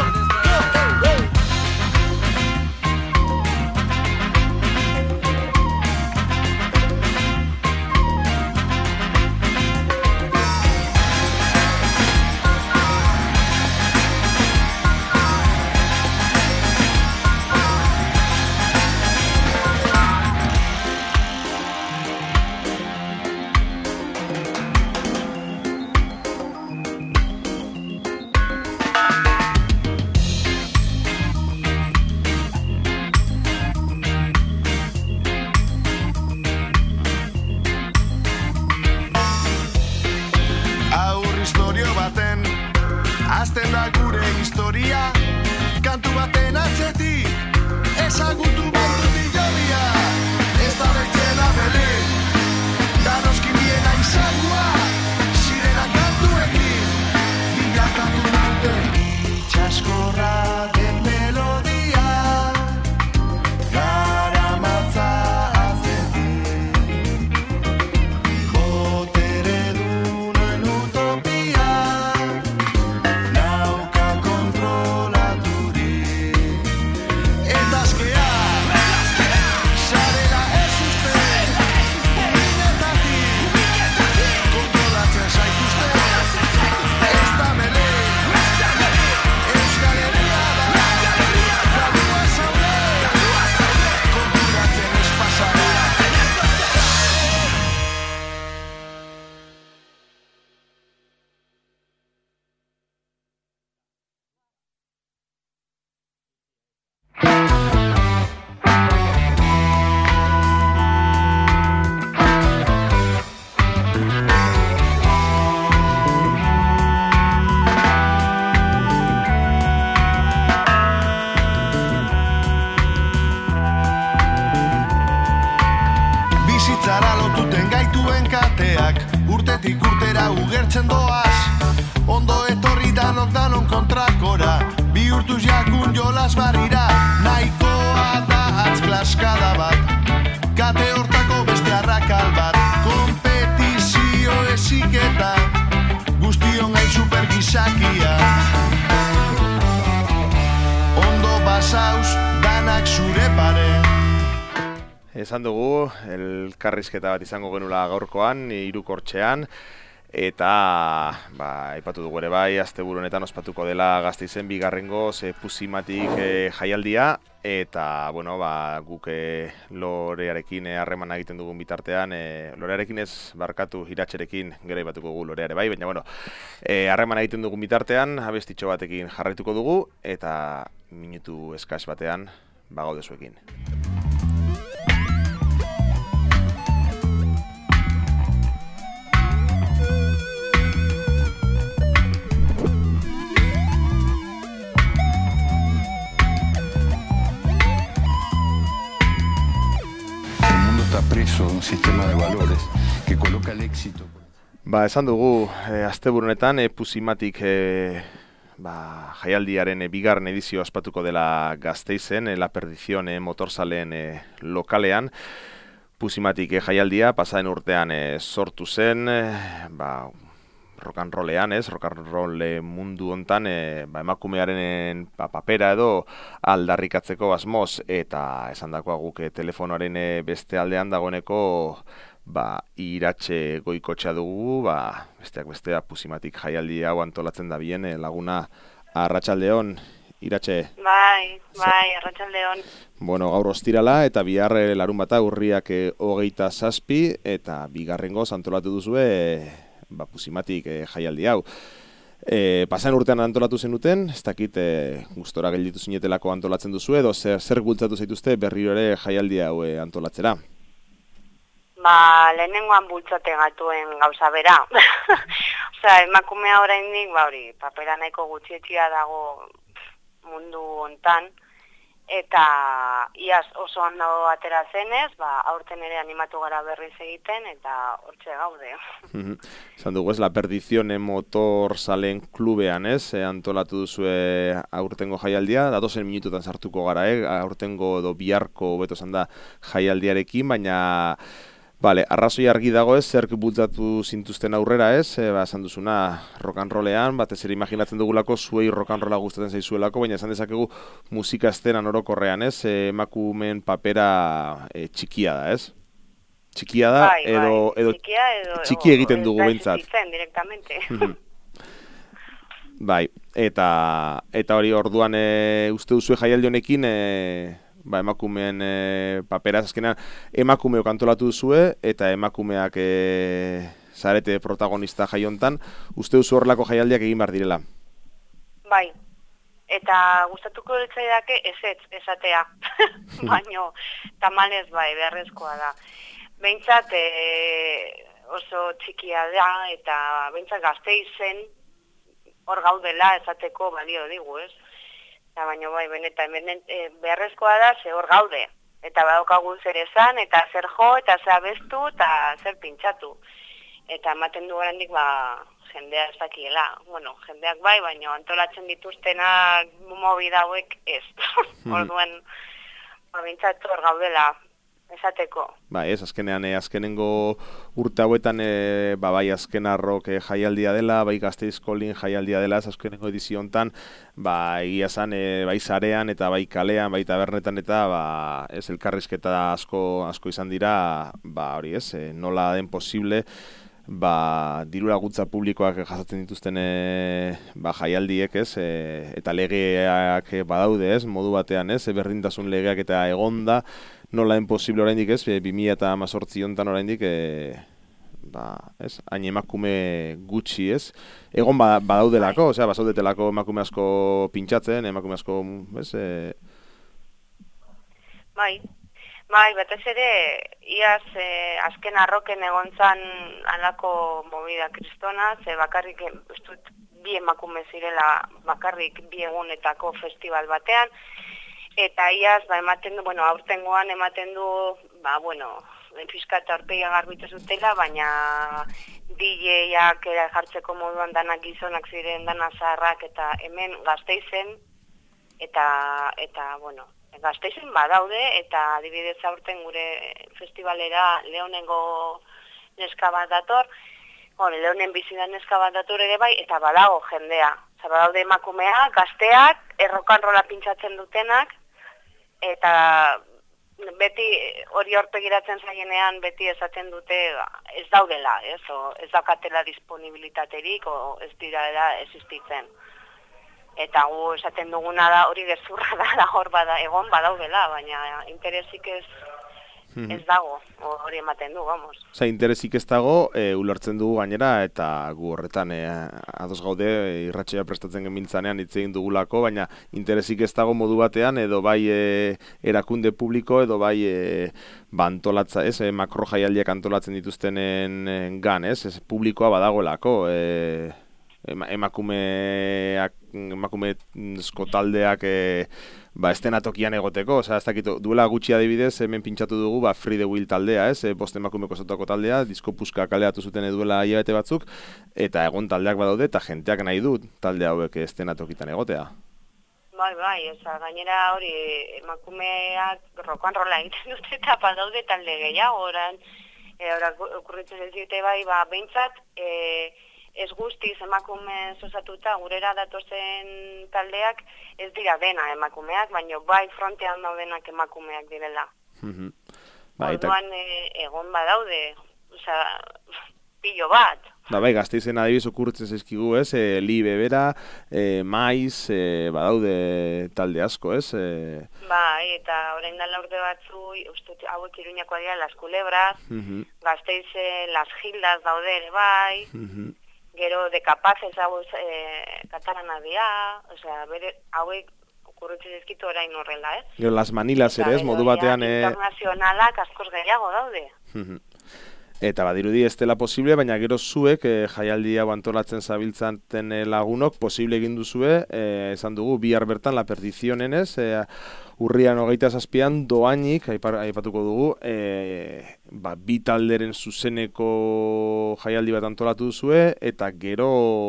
S8: Hasten da gure historia, kantu baten atzetik, ezagutu baitu hilobia. Ez da deitzen Amelin, danoskinien aizagua, sirena kantuekin, bilakatu naute, itxaskorra den melodia, gara matza atzetik, botere dunen utopia. Nauka kontrolaturik, eta azkea bihurtuz jakun jolas barrira, nahikoa da atzklaskada bat, kate hortako beste arrakal bat, kompetizio eziketa, guztion gain supergizakia. Ondo basauz, danak zure pare.
S1: Esan dugu, elkarrizketa bat izango genula gaurkoan, hirukortxean, eta ba, aipatu dugu ere bai, asteburu honetan ospatuko dela Gasteizen bigarrengo ze Pusimatik e, jaialdia, eta bueno, ba, guk e, Lorearekin harremana egiten dugun bitartean, e, Lorearekin ez barkatu Iratxerekin gero aipatuko dugu Lorea ere bai, baina bueno, harremana e, egiten dugun bitartean, abestitxo batekin jarraituko dugu, eta minutu eskas batean, ba, gaude zuekin.
S9: Preso un sistema de valores que coloca el éxito.
S1: Ba, esan dugu, e, asteburu honetan e, Pusimatik e, ba, jaialdiaren e, bigarren edizio ospatuko dela Gasteizen, e, La Perdición e, motorzaleen e, lokalean. Pusimatik e, jaialdia pasaden urtean e, sortu zen, e, ba, rock and rollean, ez, rock and roll mundu hontan, e, ba, emakumearen ba, papera edo aldarrikatzeko asmoz, eta esandakoa guk e, telefonoaren e, beste aldean dagoeneko ba, Iratxe Goikotxa dugu, ba, besteak bestea Pusimatik jaialdi hau antolatzen da bien e, laguna. Arratsaldeon, Iratxe.
S10: Bai, bai, arratsaldeon.
S1: Bueno, gaur ostirala eta bihar larun bata urriak e, hogeita zazpi, eta bigarrengoz antolatu duzue e, ba, Pusimatik e, jaialdi hau. E, pasan urtean antolatu zenuten, ez dakit e, gustora gelditu zinetelako antolatzen duzu edo zer, zer bultzatu zaituzte berriro ere jaialdi hau e, antolatzera?
S10: Ba, lehenengoan bultzate gatuen gauza bera. Osea, emakumea oraindik, ba hori, papera nahiko gutxietia dago mundu hontan, eta iaz oso ondo atera zenez, ba, aurten ere animatu gara berriz egiten, eta hortxe gaude.
S1: Esan dugu ez, La Perdición motorzaleen klubean, ez? E, antolatu duzue aurtengo jaialdia, datozen minututan sartuko gara, eh? Aurtengo edo biharko beto zan da jaialdiarekin, baina Bale, arrazoi argi dago ez, zerk bultzatu zintuzten aurrera ez, e, ba, esan duzuna rock and rollean, batez ere imaginatzen dugulako zuei rock and rolla gustatzen zaizuelako, baina esan dezakegu musika estenan orokorrean ez, e, emakumeen papera e, txikia da ez? Txikia da,
S10: bai,
S1: edo,
S10: bai.
S1: edo
S10: txikia edo,
S1: txiki egiten dugu behintzat.
S10: Directamente.
S1: Bai, eta, eta hori orduan e, uste duzue jaialdi honekin, e, ba, emakumeen e, paperaz, azkenean emakumeok antolatu duzue, eta emakumeak e, zarete protagonista jaiontan, uste duzu horrelako jaialdiak egin behar direla?
S10: Bai, eta gustatuko litzaidake ezetz esatea, baino tamalez bai, beharrezkoa da. Behintzat e, oso txikia da, eta behintzat Gasteizen hor gaudela esateko balio digu, ez? Eta baina bai, benetan, benet, e, beharrezkoa da, ze hor gaude. Eta badaukagu zer esan, eta zer jo, eta zer abestu, eta zer pintxatu. Eta ematen du garandik, ba, jendea ez dakiela. Bueno, jendeak bai, baina antolatzen dituztenak movida hauek ez. Orduan, ba, bintzatu hor gaudela esateko.
S1: Ba, ez, azkenean, eh, azkenengo urte hauetan, eh, ba, bai, azken arrok eh, jaialdia dela, bai, Gasteizkolin jaialdia dela, ez azkenengo edizio hontan, ba, egia zan, eh, bai, zarean, eta bai, kalean, bai, tabernetan, eta, ba, ez, elkarrizketa asko, asko izan dira, ba, hori ez, eh, nola den posible, ba, diru laguntza publikoak jasatzen dituzten e, ba, jaialdiek, ez, e, eta legeak badaude, ez, modu batean, ez, berdintasun legeak eta egonda, nola den posible oraindik, ez, bi mila hemezortzi hontan oraindik, e, ba, ez, hain emakume gutxi, ez, egon ba, badaudelako, osea, bazaudetelako emakume asko pintxatzen, emakume asko, ez, e...
S10: Bai. Bai, batez ere, iaz eh, azken arroken egon zan alako movida kristona, ze bakarrik, ez dut, bi emakume zirela bakarrik bi egunetako festival batean, eta iaz, ba, ematen du, bueno, aurtengoan ematen du, ba, bueno, fiska eta aurpegia garbitu zutela, baina D J-ak jartzeko moduan danak gizonak ziren, dana zaharrak, eta hemen Gasteizen, eta, eta bueno, Gasteizen badaude, eta adibidez aurten gure festivalera Leonengo neska bat dator, bueno, Leonen bizi da neska bat dator ere bai, eta badago jendea. Osa, badaude emakumeak, gazteak, errokan rola pintxatzen dutenak, eta beti hori horpegiratzen zaienean beti esaten dute ez daudela, ez, o, ez daukatela disponibilitaterik, o ez dira existitzen. Eta gu esaten duguna da hori gezurra da, da hor bada, egon badaudela, baina interesik ez, ez dago, hori ematen du, vamos.
S1: Osa, interesik ez dago, e, ulertzen dugu gainera, eta gu horretan e, ados gaude, e, irratsaioa prestatzen genbiltzanean hitz egin dugulako, baina interesik ez dago modu batean, edo bai e, erakunde publiko, edo bai e, ba, antolatza, ez, e, makro jaialdiak antolatzen dituztenen gan, ez, ez publikoa badagoelako, e, emakumeak, emakumezko taldeak e, ba, estenatokian egoteko, osea, ez dakit, duela gutxi adibidez, hemen pintxatu dugu, ba, Free the Will taldea, ez, e, bost emakumeko zotako taldea, disko puska kaleatu zuten duela hilabete batzuk, eta egon taldeak badaude, eta jenteak nahi dut talde hauek estenatokitan egotea.
S10: Bai, bai, oza, gainera hori emakumeak rock and rolla egiten dute, eta badaude talde gehiago, oran, e, oran, okurritzen ez dute bai, ba, behintzat, e, ez guztiz emakumez osatuta gurera datozen taldeak ez dira dena emakumeak, baina bai frontean daudenak emakumeak direla.
S1: Mm-hmm.
S10: Orduan e, egon badaude, osea, pilo bat.
S1: Da bai, Gasteizen adibidez okurritzen zaizkigu, ez, e, Li Bebera, e, Maiz, e, badaude talde asko, ez? E...
S10: Bai, eta orain dela urte batzu, uste hauek Iruñakoa dira, Las Culebras, mm-hmm. Gasteizen Las Gildas daude ere bai, mm-hmm. Gero de Capaces hau e, katalana dira, osea, bere hauek okurritzen ezkitu orain horrela, ez?
S1: Gero Las Manilas ere, ez, modu batean...
S10: E... internazionalak askoz gehiago daude.
S1: Eta badirudi ez dela posible, baina gero zuek e, jaialdi hau antolatzen zabiltzaten lagunok posible egin duzue, e, esan dugu, bihar bertan La Perdicionen, ez, e, urrian hogeita zazpian doainik, aipatuko dugu, e, ba, bi talderen zuzeneko jaialdi bat antolatu duzue, eta gero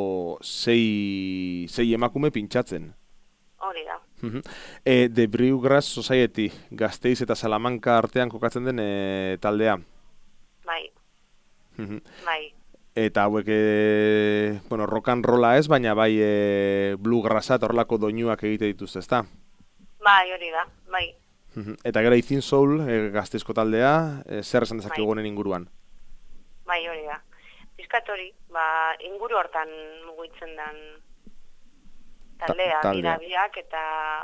S1: sei, sei emakume pintxatzen.
S10: Hori da.
S1: E, The Brewgrass Society, Gasteiz eta Salamanca artean kokatzen den e, taldea.
S10: Bai. Bai.
S1: Eta hauek, e, bueno, rock and rolla ez, baina bai e, bluegrassa eta horrelako doinuak egite dituzte, ezta?
S10: Bai, hori da, bai.
S1: Eta gero Ithin Soul, e, Gasteizko taldea, e, zer esan dezakegu honen inguruan?
S10: Bai, hori da. Bizkat hori, ba, inguru hortan mugitzen den taldea, Ta, taldea. Biak, eta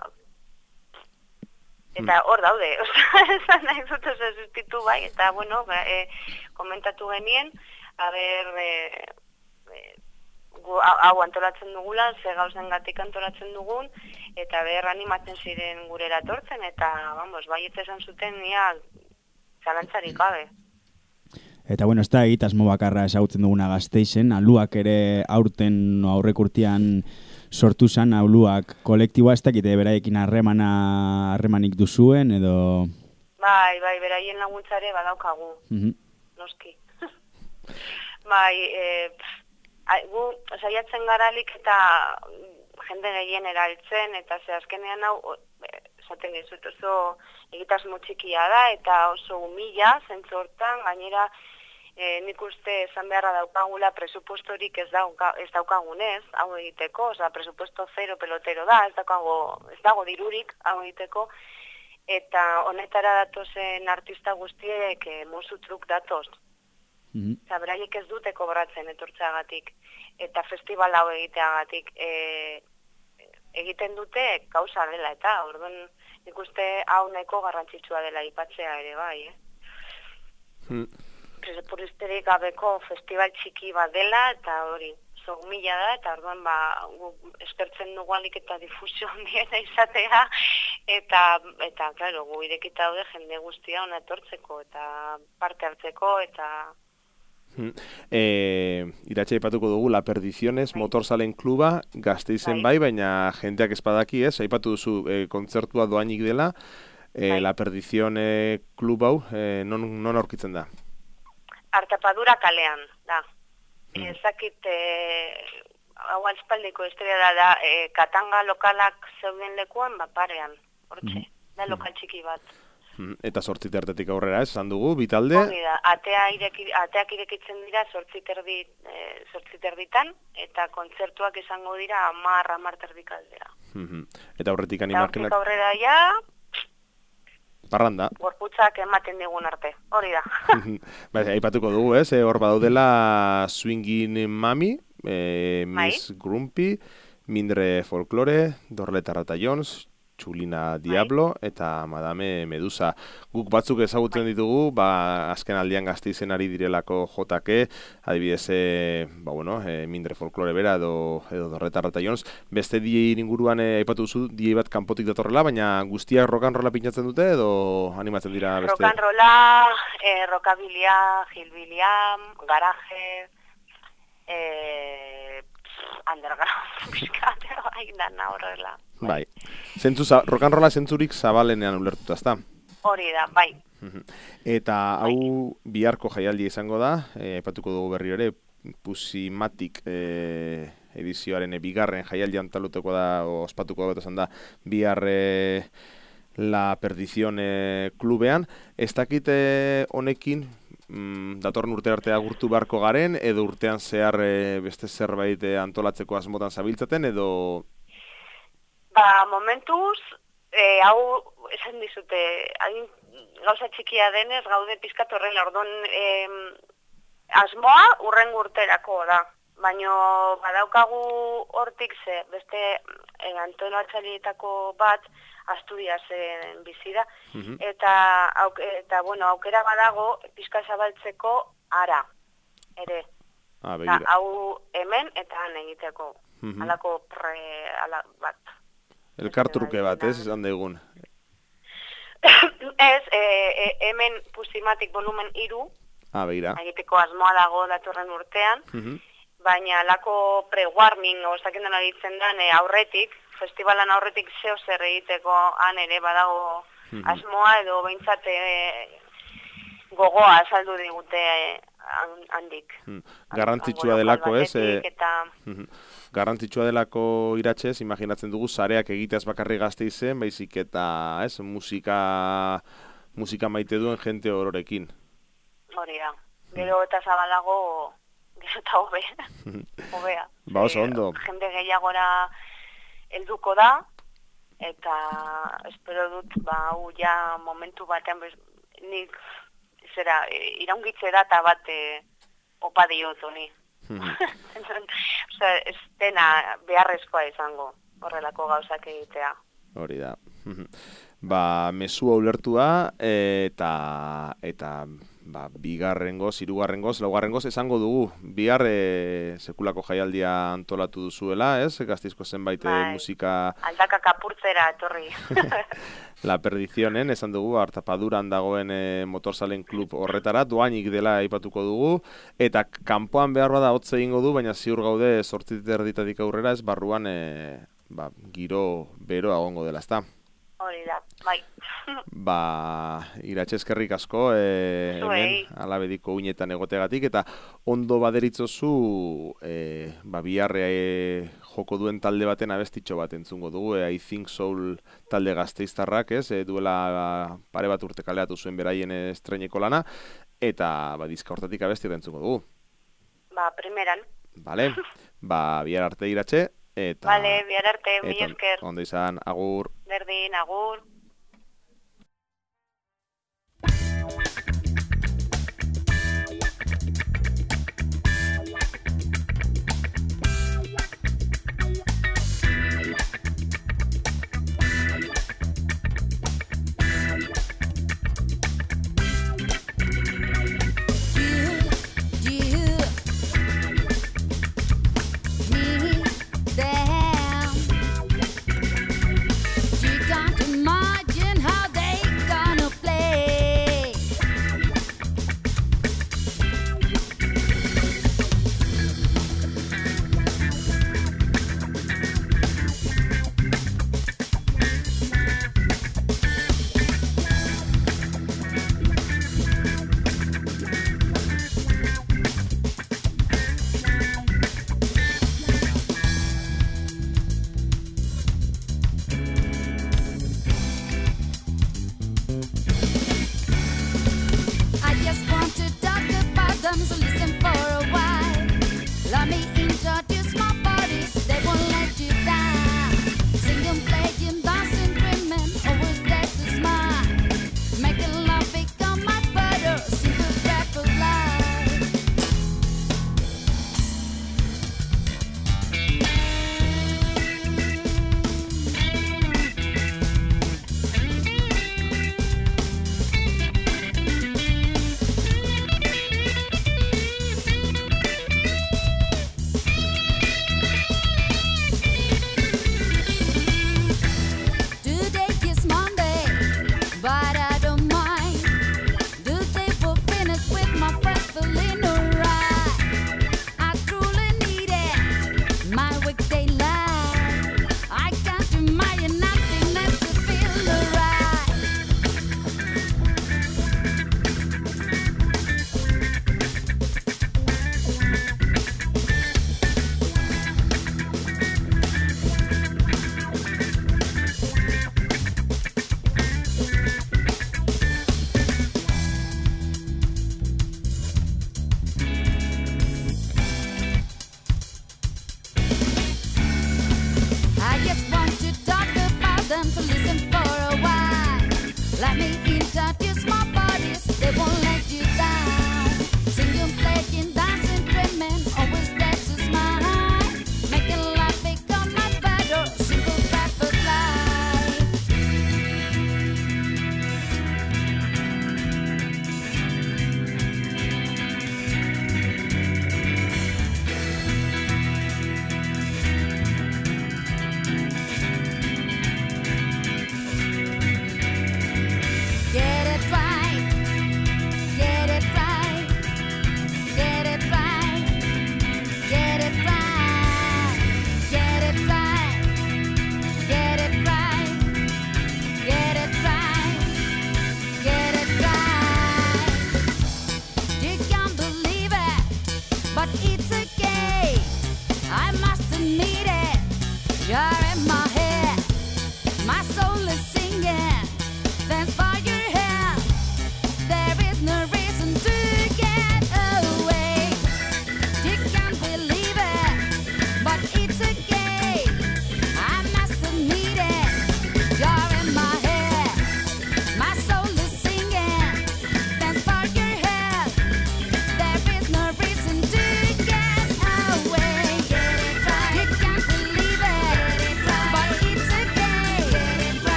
S10: eta hor daude, esan nahi dut oso sustitu bai, eta bueno, e, komentatu genien, haber, e, e, gu, hau antolatzen dugula, ze gauzen gatik antolatzen dugun, eta behar animatzen ziren gurera tortzen, eta, vamos, bai esan zuten nia zalantzarik gabe.
S4: Eta bueno, ez da egitasmo bakarra ezagutzen duguna Gasteizen, aluak ere aurten aurrek urtean sortu zan auluak kolektiboa, ez dakite beraiekin harremana harremanik duzuen, edo...
S10: Bai, bai, beraien laguntzare badaukagu, mm-hmm. Noski. Bai, e, gu, saiatzen garalik eta jende gehien erailtzen, eta ze azkenean hau, esaten dizut oso egitasmo txikia da, eta oso humila, zentzortan, gainera, E, nik uste esan beharra daukagula presupuestorik ez, dauka, ez daukagunez, hau egiteko, oza, presupuesto zero pelotero da, ez, daukago, ez dago dirurik hau egiteko, eta honetara datozen artista guztiek e, musu truk datoz. Mm-hmm. Oza, beraiek ez dute kobratzen etortzeagatik, eta festival hau egiteagatik e, egiten dute gauza dela, eta orduan nik uste hau nahiko garrantzitsua dela aipatzea ere bai, eh? Mm. Presupuesterik gabeko festival txiki bat dela, eta hori, zo humila da, eta orduan ba, espertzen dugu alik eta difusio handiena izatea, eta, eta claro, gu irekita daude jende guztia hona etortzeko, eta parte hartzeko, eta...
S1: E, Iratxe aipatuko dugu, La Perdiciones, bai. Motorzalen kluba, Gasteizen bai, bai, baina jendeak espadaki, ez? Aipatu duzu e, kontzertua doainik dela, e, bai. La Perdición e, klub hau, e, non, non aurkitzen da?
S10: Artapadura kalean, da. Mm. Ezakit, e, hau aspaldiko historia da, da e, katanga lokalak zeuden lekuan, ba, parean, hortxe, da lokal txiki bat.
S1: Eta zortzit ertetik aurrera, ez, esan dugu, bitalde?
S10: Hori da, atea ireki, ateak irekitzen dira zortzit erdi, e, zortzit erditan, eta kontzertuak izango dira amar, amar terdik aldera.
S1: Eta horretik
S10: Eta
S1: animakinak...
S10: hortik aurrera ja,
S1: parranda.
S10: gorputzak ematen digun arte, hori da.
S1: Ba, aipatuko dugu, ez, eh, hor badaudela Swingin' Mami, eh, Miss Grumpy, Mindre Folklore, Dorleta Rata Jones, Txulina Diablo eta Madame Medusa. Guk batzuk ezagutzen ditugu, ba, azken aldian Gasteizen ari direlako jotake, adibidez, e, ba, bueno, e, Mindre Folklore bera edo, edo Dorleta Rata Jones. Beste D J inguruan e, aipatu duzu, D J bat kanpotik datorrela, baina guztiak rock and rolla pintatzen dute edo animatzen dira beste?
S10: Rock and rolla, eh, rockabilia, hillbillia, garaje, eh, underground, pixkate, bai, dana horrela.
S1: Bai. Zentzu, rock and rolla zentzurik zabalenean ulertuta, ezta?
S10: Hori da, bai.
S1: Eta hau biharko jaialdia izango da, aipatuko dugu berri ere, Pusimatic e, edizioaren e, bigarren jaialdia antaluteko da, o, ospatuko da, esan da, bihar e, La Perdición e, klubean. Ez dakit honekin, mm, datorren urte arte agurtu beharko garen, edo urtean zehar e, beste zerbait e, antolatzeko asmotan zabiltzaten, edo...
S10: Ba, momentuz, e, hau esan dizute, hain gauza txikia denez, gaude pizkat horrela, orduan e, asmoa urren urterako da. Baina badaukagu hortik ze, beste e, antolatzailetako bat Asturiasen bizi da,
S1: Mhm.
S10: eta, auk, eta bueno, aukera badago pizka zabaltzeko ara, ere.
S1: Ah,
S10: Ta,
S1: begira.
S10: hau hemen eta han egiteko,
S1: Mhm.
S10: halako pre, ala, bat.
S1: Elkartruke bat, ez, esan daigun.
S10: Ez, e, e, hemen Pusimatic volumen iru,
S1: Ah, begira.
S10: egiteko asmoa dago datorren urtean,
S1: Mhm.
S10: baina alako pre-warming, osakendan aritzen da, e, aurretik, festivalan aurretik zeo zer egiteko han ere badago
S1: Mhm.
S10: asmoa, edo behintzat e, gogoa azaldu digute e, handik.
S1: Hmm. Garrantzitsua delako, ez?
S10: batetik
S1: eh,
S10: eta...
S1: mhm. Garrantzitsua delako iratxez, imaginatzen dugu sareak egiteaz bakarri Gasteizen, baizik eta, ez, musika musika maite duen jente ororekin.
S10: Hori da. Gero eta zabalago, gero eta hobe. Hobea.
S1: Ba, oso ondo.
S10: E, jende gehiagora helduko da, eta espero dut, ba, hau ja momentu batean, bez, nik, zera, e, iraungitze data bat e, opa diot honi. Osea, ez dena beharrezkoa izango, horrelako gauzak egitea.
S1: Hori da. Ba, mesua ulertua eta eta ba, bigarrengoz, hirugarrengoz, laugarrengoz esango dugu. Bihar e, sekulako jaialdia antolatu duzuela, ez? Gasteizko zenbait e,
S10: Bai.
S1: musika
S10: Aldaka kapurtzera etorri.
S1: La Perdizionen, esan dugu, Artapaduran dagoen e, motorzalen klub horretara, doainik dela aipatuko dugu, eta kanpoan behar bada hotz egingo du, baina ziur gaude zortzit erditatik aurrera, ez barruan e, ba, giro bero agongo dela, ezta?
S10: Hori da, bai.
S1: Ba, iratxe eskerrik asko, e, hemen, alabediko uinetan egotegatik, eta ondo baderitzozu, e, ba, biharre e, joko duen talde baten abestitxo bat entzungo dugu, e, I Think Soul talde gazteiztarrak, ez, e, duela ba, pare bat urte kaleatu zuen beraien estreineko lana, eta ba, dizka hortatik abesti entzungo dugu.
S10: Ba, primeran.
S1: Bale, ba, bihar arte iratxe, eta...
S10: Bale, bihar arte, mi
S1: eta
S10: esker.
S1: ondo izan, agur.
S10: Berdin, agur.
S11: You got the money.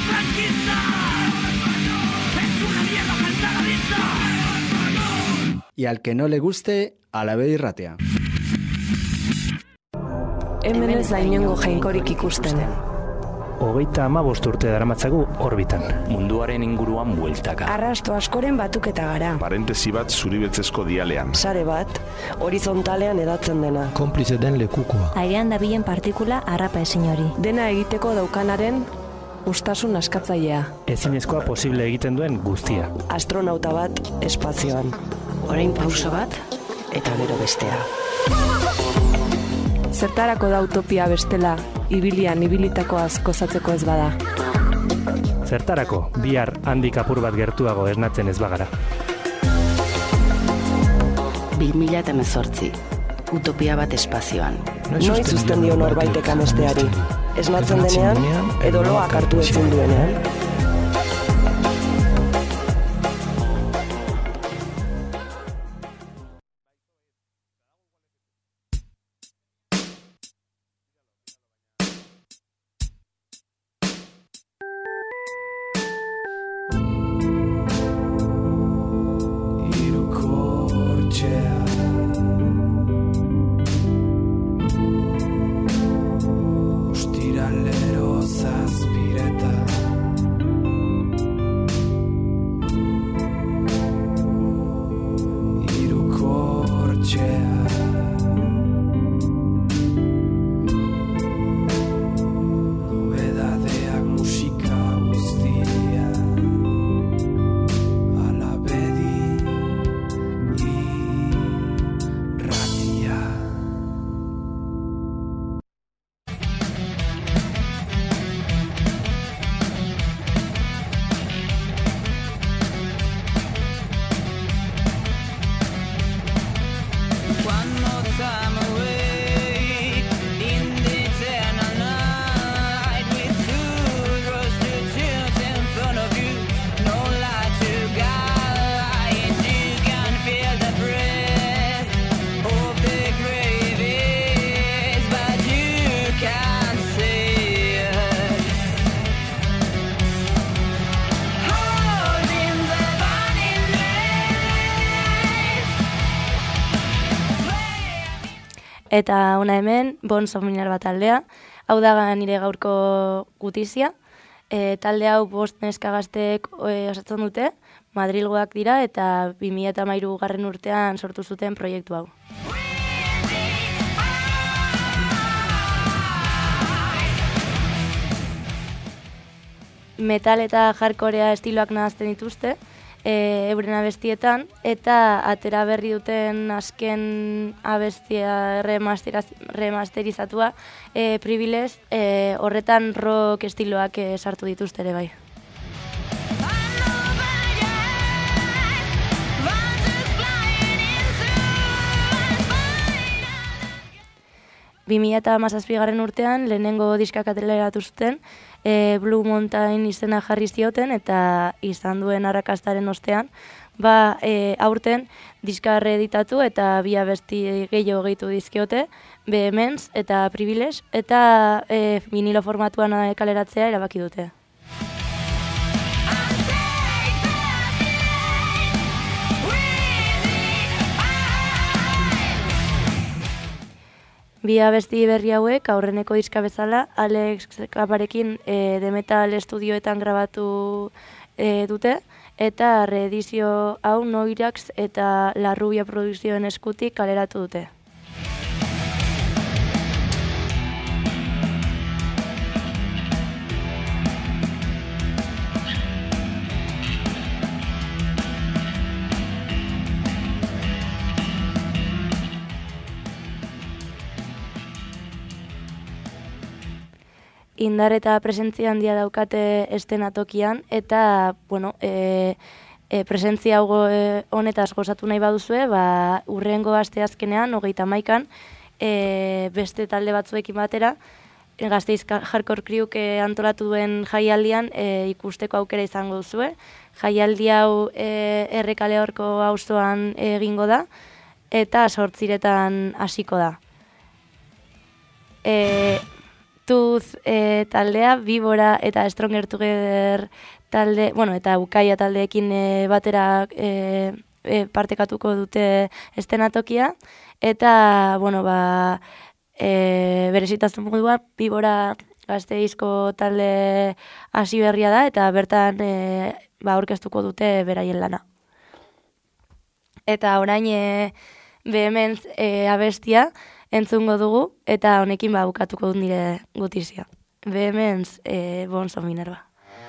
S11: Y al que no le guste, Alabe irratea.
S12: Hemen ez da inongo jainkorik ikusten.
S13: Hogeita hamabost urte daramatzagu orbitan.
S14: Munduaren inguruan bueltaka.
S12: Arrasto askoren batuketa gara.
S15: Parentesi bat zuribeltzezko dialean.
S12: Sare bat, horizontalean edatzen dena.
S16: Konplize den lekukoa.
S17: Airean dabilen partikula harrapa ezin hori.
S12: Dena egiteko daukanaren ustasun askatzailea.
S13: Ezinezkoa posible egiten duen guztia.
S12: Astronauta bat espazioan. Orain pauso bat eta gero bestea. Zertarako da utopia bestela, ibilian ibilitako gozatzeko ez bada.
S13: Zertarako, bihar handik apur bat gertuago esnatzen ez bagara.
S18: bi mila hemezortzi, utopia bat espazioan.
S12: Noiz uzten dio norbaitek amesteari, esnatzen denean edo loak hartu ezin duenean.
S3: Eta ona hemen, Bon Sominar bat taldea, hau da nire gaurko gutizia. E, talde hau bost neska gazteek e, osatzen dute, Madrilgoak dira eta bi mila hamairu garren urtean sortu zuten proiektu hau. Metal eta hardcorea estiloak nahazten dituzte, E, euren abestietan, eta atera berri duten azken abestia remasterizatua e, Privilege, e, horretan rock estiloak e, sartu dituzte ere bai. bi mila hamazazpigarren urtean lehenengo diskak ateleratu zuten, e, Blue Mountain izena jarri zioten eta izan duen arrakastaren ostean, ba, e, aurten diska reeditatu eta bi abesti gehiago gehitu dizkiote, Vehemence eta Privilege, eta e, vinilo formatuan kaleratzea erabaki dute. Bi abesti berri hauek aurreneko diska bezala Alex Kaparekin e, The Metal Studioetan grabatu e, dute eta reedizio hau Noirax eta La Rubia Produkzioen eskutik kaleratu dute. Indar eta presentzia handia daukate estenatokian, eta, bueno, e, e, presentzia hau e, honetaz gozatu nahi baduzue, ba, urrengo asteazkenean, hogeita hamaikan, e, beste talde batzuekin batera, Gasteiz Hardcore Crewk antolatu duen jaialdian e, ikusteko aukera izango duzue. Jaialdi hau e, Errekale Horko auzoan egingo da, eta sortziretan hasiko da. E, Tuz e, taldea, Bibora eta Stronger Together talde, bueno, eta Ukaia taldeekin e, batera e, e, partekatuko dute estenatokia, eta, bueno, ba, e, berezitasun modua, Bibora Gasteizko talde hasi berria da, eta bertan e, ba, aurkeztuko dute beraien lana. Eta orain e, Vehemence e, abestia entzungo dugu, eta honekin ba, bukatuko dut nire gutizia. Vehemence, e, Bones of Minerva.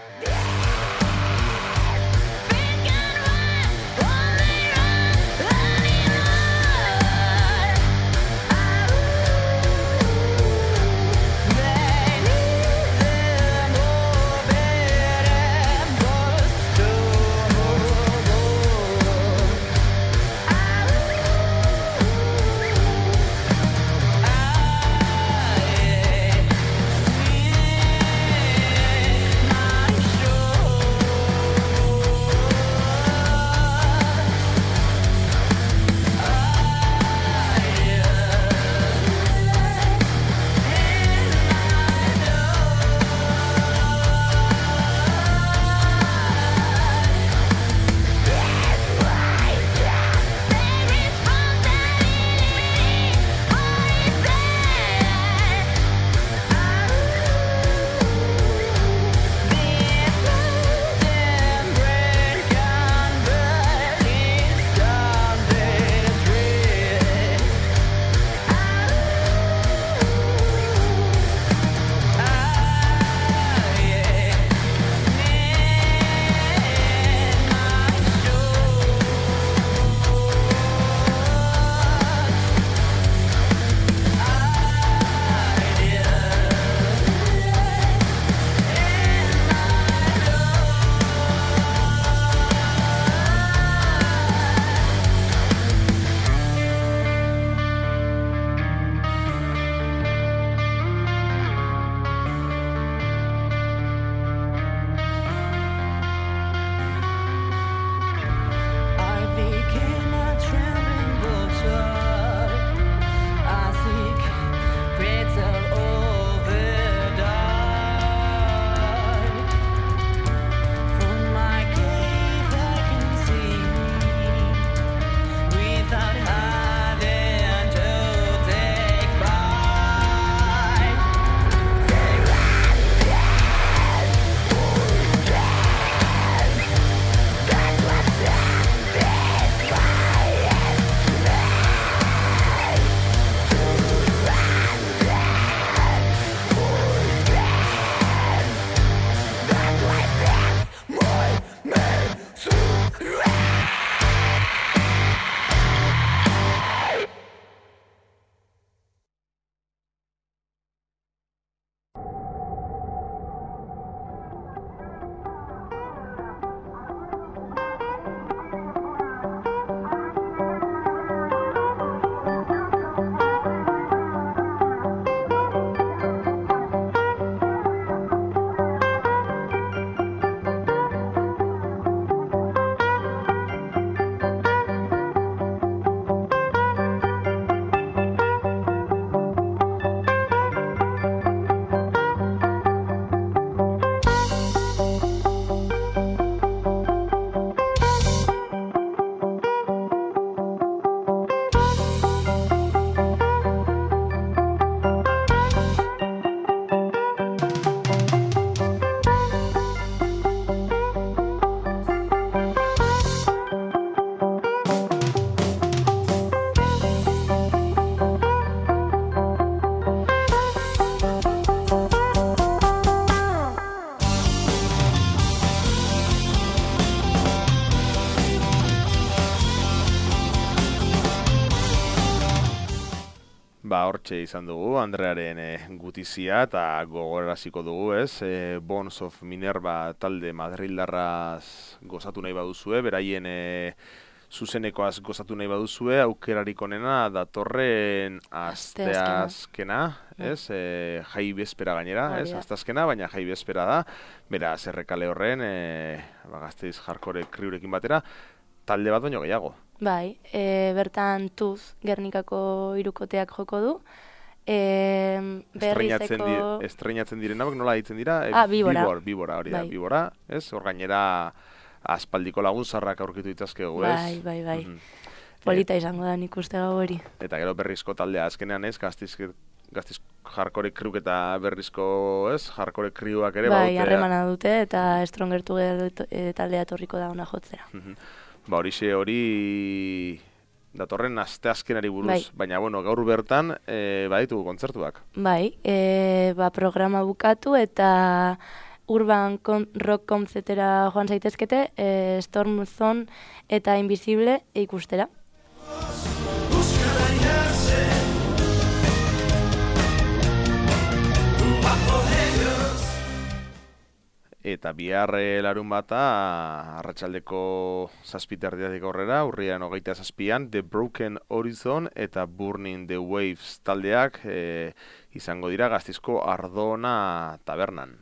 S1: Ba, hortxe izan dugu, Andrearen e, gutizia eta gogoraziko dugu, ez? E, Bones of Minerva talde madrildarraz gozatu nahi baduzue, beraien e, zuzenekoaz gozatu nahi baduzue, aukerarik onena datorren asteazkena, ez? E, jai bezpera gainera, ez? Asteazkena, baina jai bezpera da, beraz errekale horren, e, ba, Gasteiz Hardcore kriurekin batera, talde bat baino gehiago.
S3: Bai, e, bertan Tuz Gernikako hirukoteak joko du, e,
S1: Estreinatzen,
S3: berrizeko...
S1: di, estreinatzen direnak nola ditzen dira? E,
S3: Ah, Bibora.
S1: Bibor, Bibora, hori da,
S3: Bai.
S1: Bibora, ez? Hor gainera aspaldiko laguntzarrak aurkitu ditazkegu, ez?
S3: Bai, bai, bai.
S1: Mhm.
S3: Polita izango da nik uste gau hori.
S1: Eta gero berrizko taldea azkenean, ez? Gaztiz, gaztiz hardcore crew eta berrizko, ez? Hardcore crewak ere
S3: Bai,
S1: badute.
S3: harremana dute eta Stronger Together e, taldea etorriko da ona jotzera.
S1: Mhm. Ba, horixe hori datorren asteazkenari buruz,
S3: Bai.
S1: baina bueno, gaur bertan e, baditugu kontzertuak.
S3: Bai, e, ba, programa bukatu eta Urban con, Rock Concertera joan zaitezkete, e, Storm Zone eta Invisible ikustera.
S1: Eta bihar eh, larun bata, arratsaldeko zazpiterdiatik aurrera, urrian hogeita zazpian, The Broken Horizon eta Burning the Waves taldeak eh, izango dira Gasteizko Ardona tabernan.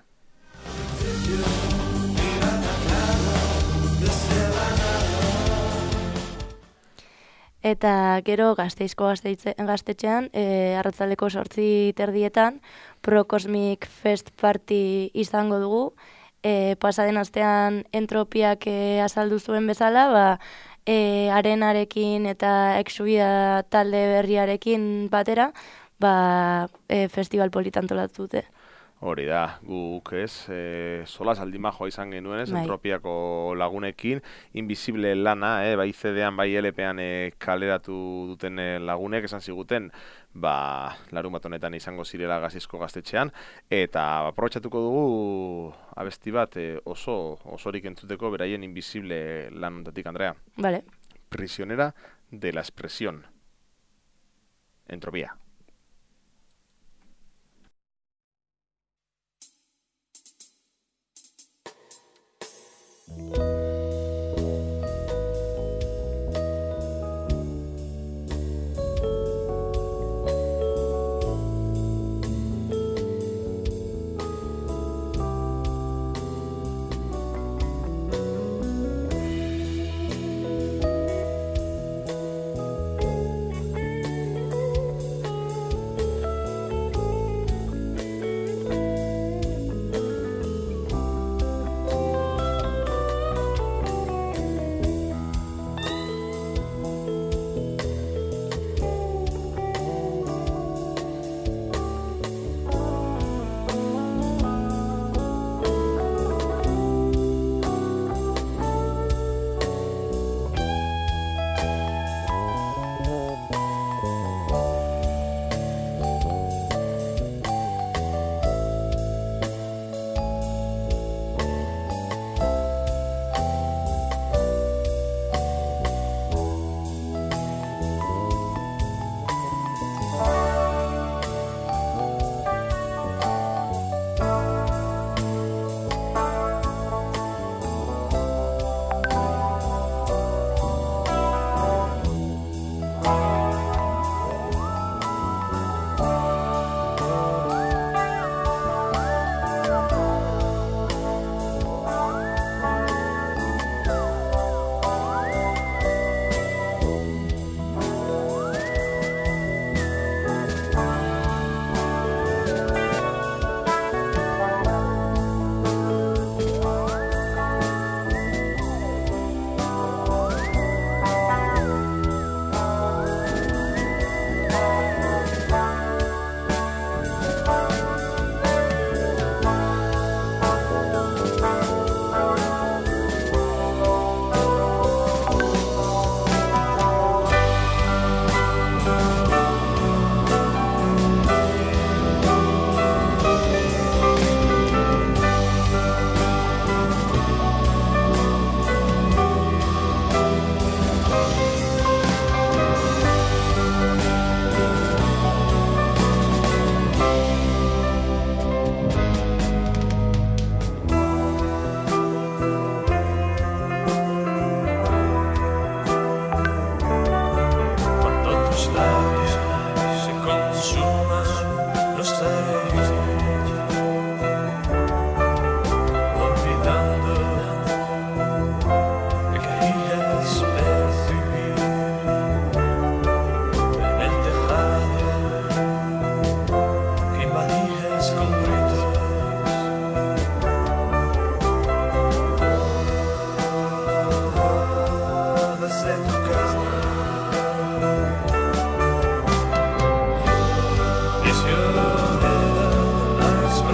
S3: Eta gero Gasteizko gazteitze, gaztetxean, e, arratzaldeko sortzi terdietan, Pro Cosmic Fest Party izango dugu. E, pasaden astean entropiak e, azaldu zuen bezala, ba, e, arenarekin eta exubida talde berriarekin batera, ba, e, festival politantolatu dute.
S1: Hori da, guk ez, e, solas aldimajoa izan genuen ez,
S3: Bai.
S1: entropiako lagunekin, Invisible lana, e, bai C D-an, bai L P-an e, kaleratu duten e, lagunek esan ziguten, ba, larun bat honetan izango zirela Gasteizko gaztetxean, eta aprobetxatuko dugu abesti bat e, oso, osorik entzuteko beraien Invisible lanontatik, Andrea.
S3: Vale.
S1: Prisionera de la expresión. Entropía.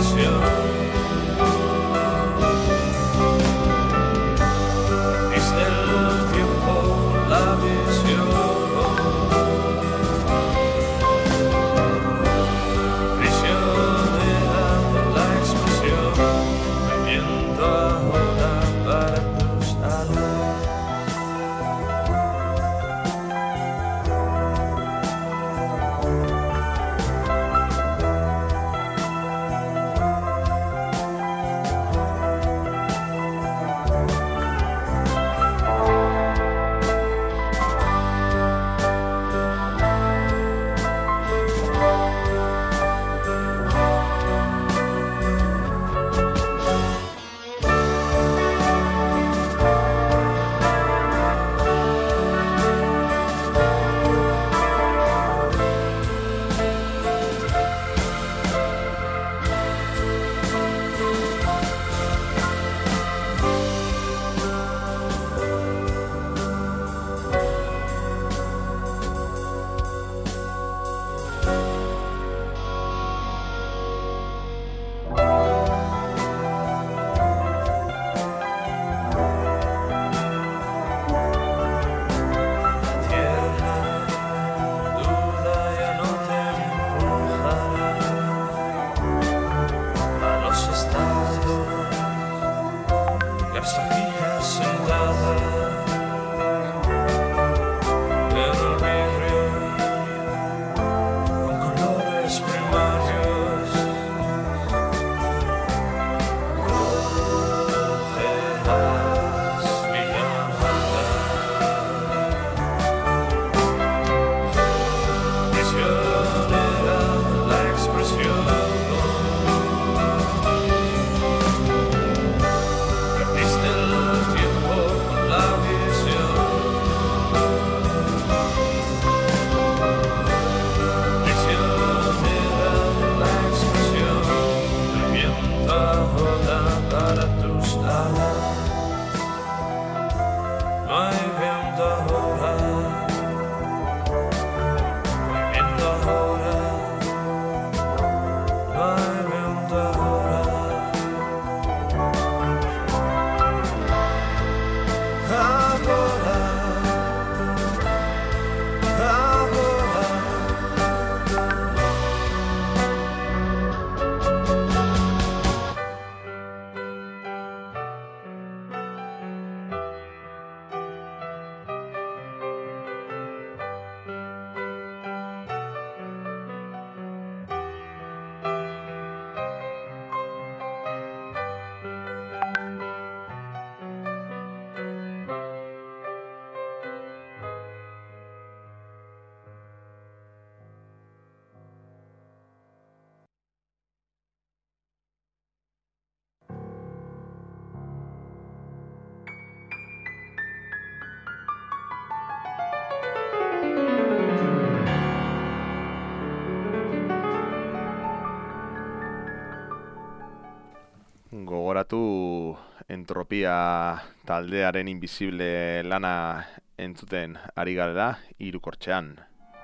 S1: Gogoratu entropia taldearen invisible lana entzuten ari garela Hirukortxean.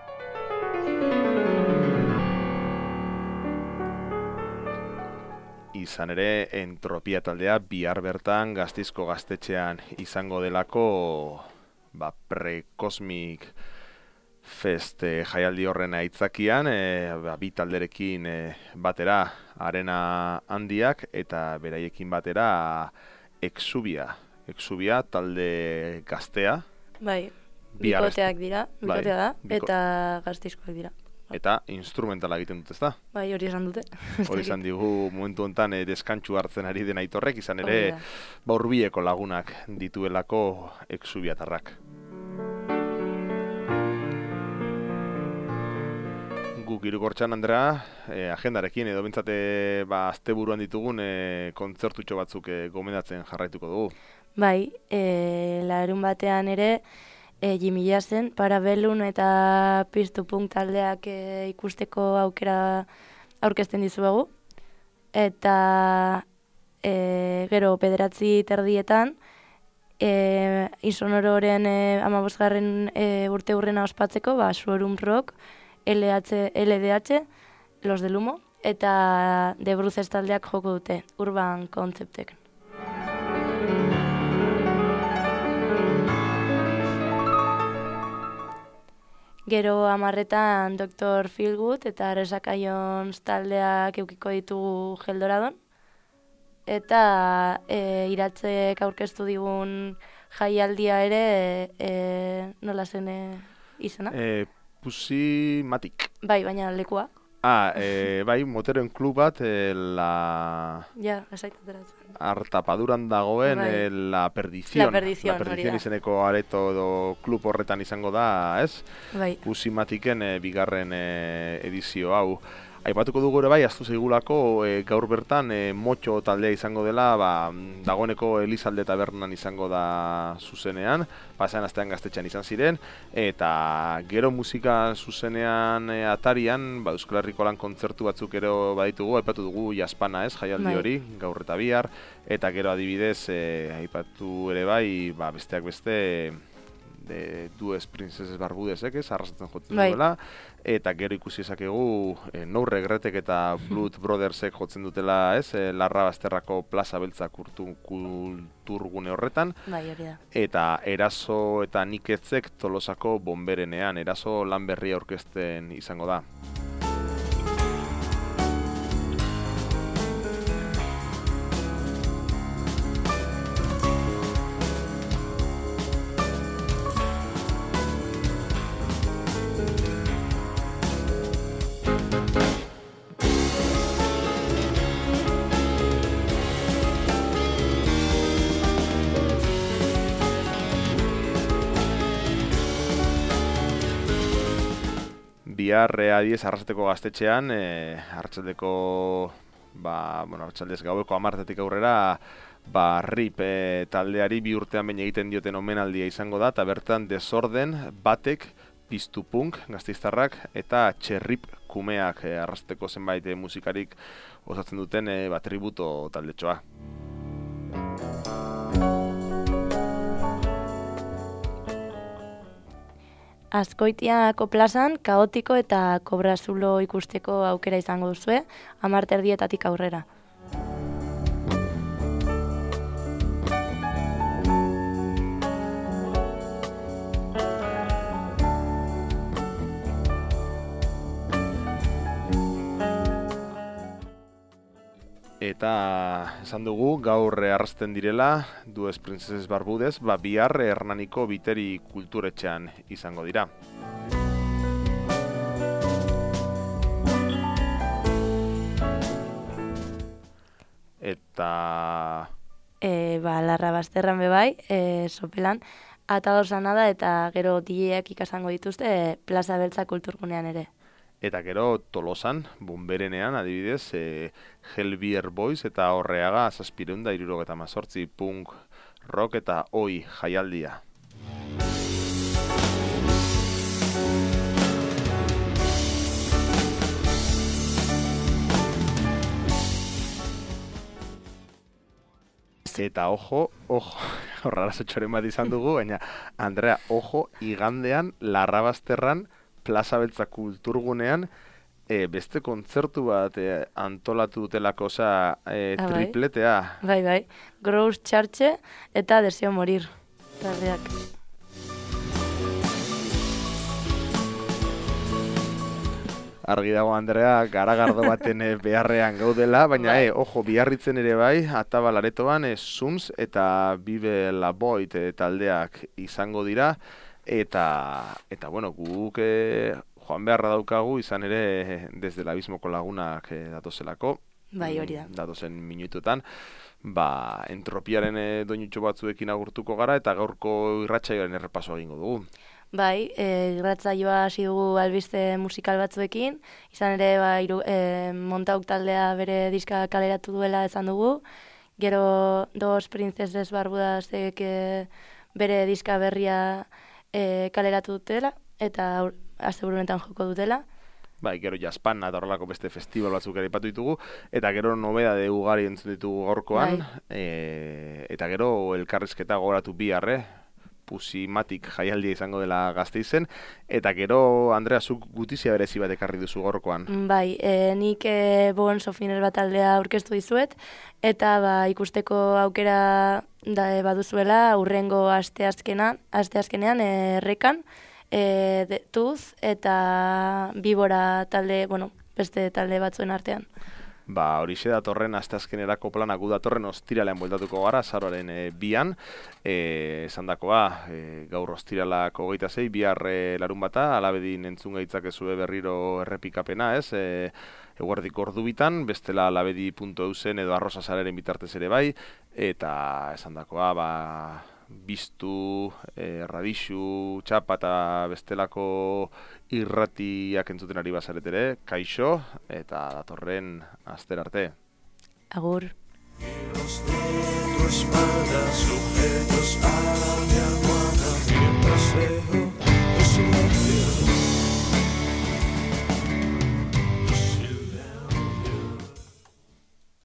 S1: Izan ere, entropia taldea bihar bertan Gasteizko gaztetxean izango delako ba, Pre-Cosmic Fest eh, jaialdi horren aitzakian, eh, ba, bi talderekin eh, batera arena handiak eta beraiekin batera Exubia. Exubia talde gaztea.
S3: Bai,
S1: Bihar
S3: bikoteak
S1: ez-
S3: dira,
S1: bai,
S3: bikotea da,
S1: biko-
S3: eta Gasteizkoak dira.
S1: Eta instrumentala egiten dut, ezta?
S3: Bai, hori esan dute.
S1: Hori izan digu momentu honetan eh, deskantsu hartzen ari den Aitorrek, izan
S3: Hori
S1: ere
S3: da.
S1: ba hurbileko lagunak dituelako Exubiatarrak. Guk Hirukortxean, Andrea, eh, agendarekin edo bintzate ba, asteburuan ditugun eh, kontzertutxo batzuk eh, gomendatzen jarraituko dugu.
S3: Bai, e, larun batean ere, e, Jimmy Jazzen, Parabellum eta Piztu Punk taldeak e, ikusteko aukera aurkezten dizuegu. Eta e, gero bederatzi terdietan, e, Insonororen e, amabosgarren e, urte hurrena ospatzeko, ba, Suorum Rock, L H, L D H, Los del Humo, eta The Bruces taldeak joko dute, Urban Conceptek. Gero amarretan doktor Feelgood eta Resaka Jones taldeak eukiko ditugu Geldoradon. Eta e, iratzek aurkeztu digun jaialdia ere, e, nola zen e, izena?
S1: E, Pussy Matic.
S3: Bai, baina lekua.
S1: Ah, e, bai, moteroen klub bat, e, la...
S3: Ja, esaitateratzen.
S1: Artapaduran dagoen
S3: Bai.
S1: e, La Perdición.
S3: La Perdición,
S1: La Perdición
S3: hori da.
S1: izeneko areto edo klub horretan izango da, ez?
S3: Bai.
S1: Pussy Maticen e, bigarren e, edizio hau. Aipatuko dugu ere bai, ahaztu zaigulako e, gaur bertan e, motxo taldea izango dela, ba, dagoeneko Elizalde tabernan izango da zuzenean, pasan astean Gaztetxean izan ziren, eta gero musika zuzenean e, atarian, ba, Euskal Herriko lan kontzertu batzuk ero baditugu, aipatu dugu Jaspana, ez, jaialdi
S3: Bai.
S1: hori, gaur eta bihar, eta gero adibidez, e, aipatu ere bai, ba, besteak beste, de Dues Princesses Barbudesek, ez, arrasatzen jotzen
S3: Bai.
S1: duela, eta gero ikusi ezakegu e, No Regretek eta Blood Brothersek jotzen dutela, ez, e, Larrabazterrako plaza beltza kurtu, kulturgune horretan,
S3: Bai, hori da.
S1: eta Eraso eta Niketzek Tolosako bonberenean, Eraso lan berria aurkezten izango da. Bihar e, adiez Arrasateko Gaztetxean, e, arratsaldeko, ba, bueno, arratsaldez gaueko hamartetik aurrera, ba, Rip e, taldeari bi urtean baina egiten dioten omenaldia izango da, eta bertan Desorden, Batek, Piztupunk, Gasteiztarrak, eta Txerrip kumeak e, Arrasateko zenbait e, musikarik osatzen duten e, ba, tributo taldetxoa.
S3: Azkoitiako plazan, kaotiko eta kobrazulo ikusteko aukera izango duzue, hamar terdietatik aurrera.
S1: Eta esan dugu, gaur arrasten direla, Dues Princesses Barbudez, ba, bihar Hernaniko Biteri kulturetxean izango dira. Eta...
S3: E, ba, Larrabazterran bebai, e, sopelan, atadozana da eta gero D J-ak ikasango dituzte e, Plaza Beltza kulturgunean ere.
S1: Eta gero Tolosan, bonberenean, adibidez, e, Hellbeer Boys eta Horreaga zazpireunda irurogeta mazortzi punk rock eta oi jaialdia. Eta ojo, ojo, horrara zotxoren bat izan dugu, baina Andrea, ojo, igandean Larrabazterran Plaza Beltza kulturgunean e, beste kontzertu bat e, antolatu dutelako, oza, e,
S3: Ah, bai.
S1: tripletea.
S3: Bai, bai, Gross Txartxe eta Deseo Morir. Taldeak.
S1: Argi dago, Andrea, garagardo baten e, beharrean gaudela, baina, e, ojo, biarritzen ere bai, Atabal aretoan, e, Sums eta Bibe Laboit e, taldeak izango dira, eta, eta bueno, guk e, joan beharra daukagu, izan ere, e, desde el abismoko lagunak e, datozelako,
S3: Bai, hori da.
S1: datozen minutuetan, ba, entropiaren e, doinutxo batzuekin agurtuko gara, eta gaurko irratsaioaren errepaso egingo dugu.
S3: Bai, e, irratsaioa hasi dugu albiste musikal batzuekin, izan ere ba, iru, e, Montauk taldea bere diska kaleratu duela esan dugu, gero Dos Princesses Barbudazek e, bere diska berria e, kaleratu dutela, eta aur- asteburu honetan joko dutela.
S1: Bai, gero Jaspana eta horrelako beste festival batzuk ere aipatu ditugu, eta gero nobedade ugari entzun ditugu gaurkoan,
S3: Bai.
S1: e, eta gero elkarrizketa gogoratu biharre, Pusimatik jaialdia izango dela Gasteizen, eta gero, Andrea, zuk gutizia berezi bat ekarri duzu gorkoan.
S3: Bai, e, nik e, Bon Sofiner bat taldea aurkeztu dizuet, eta ba, ikusteko aukera da, e, baduzuela urrengo asteazkenean, asteazkenean e, errekan, e, de, Tuz eta Bibora talde, bueno, beste talde batzuen artean.
S1: Ba, horixe datorren asteazkenerako planak gu datorren ostiralean bueltatuko gara, azaroaren e, bian, e, esan dakoa, e, gaur ostiralako hogeita zei, bihar e, larun bata, alabedin entzun gaitzakezue berriro errepikapena, ez, e, eguerdiko ordu bitan, bestela alabedi puntu eusen edo arrosazareren bitartez ere bai, eta esan dakoa, ba, biztu, e, radixu, txapa eta bestelako irratiak entzuten ari bazaretere, kaixo, eta datorren aster arte.
S3: Agur.
S2: Tu espalda sujetos a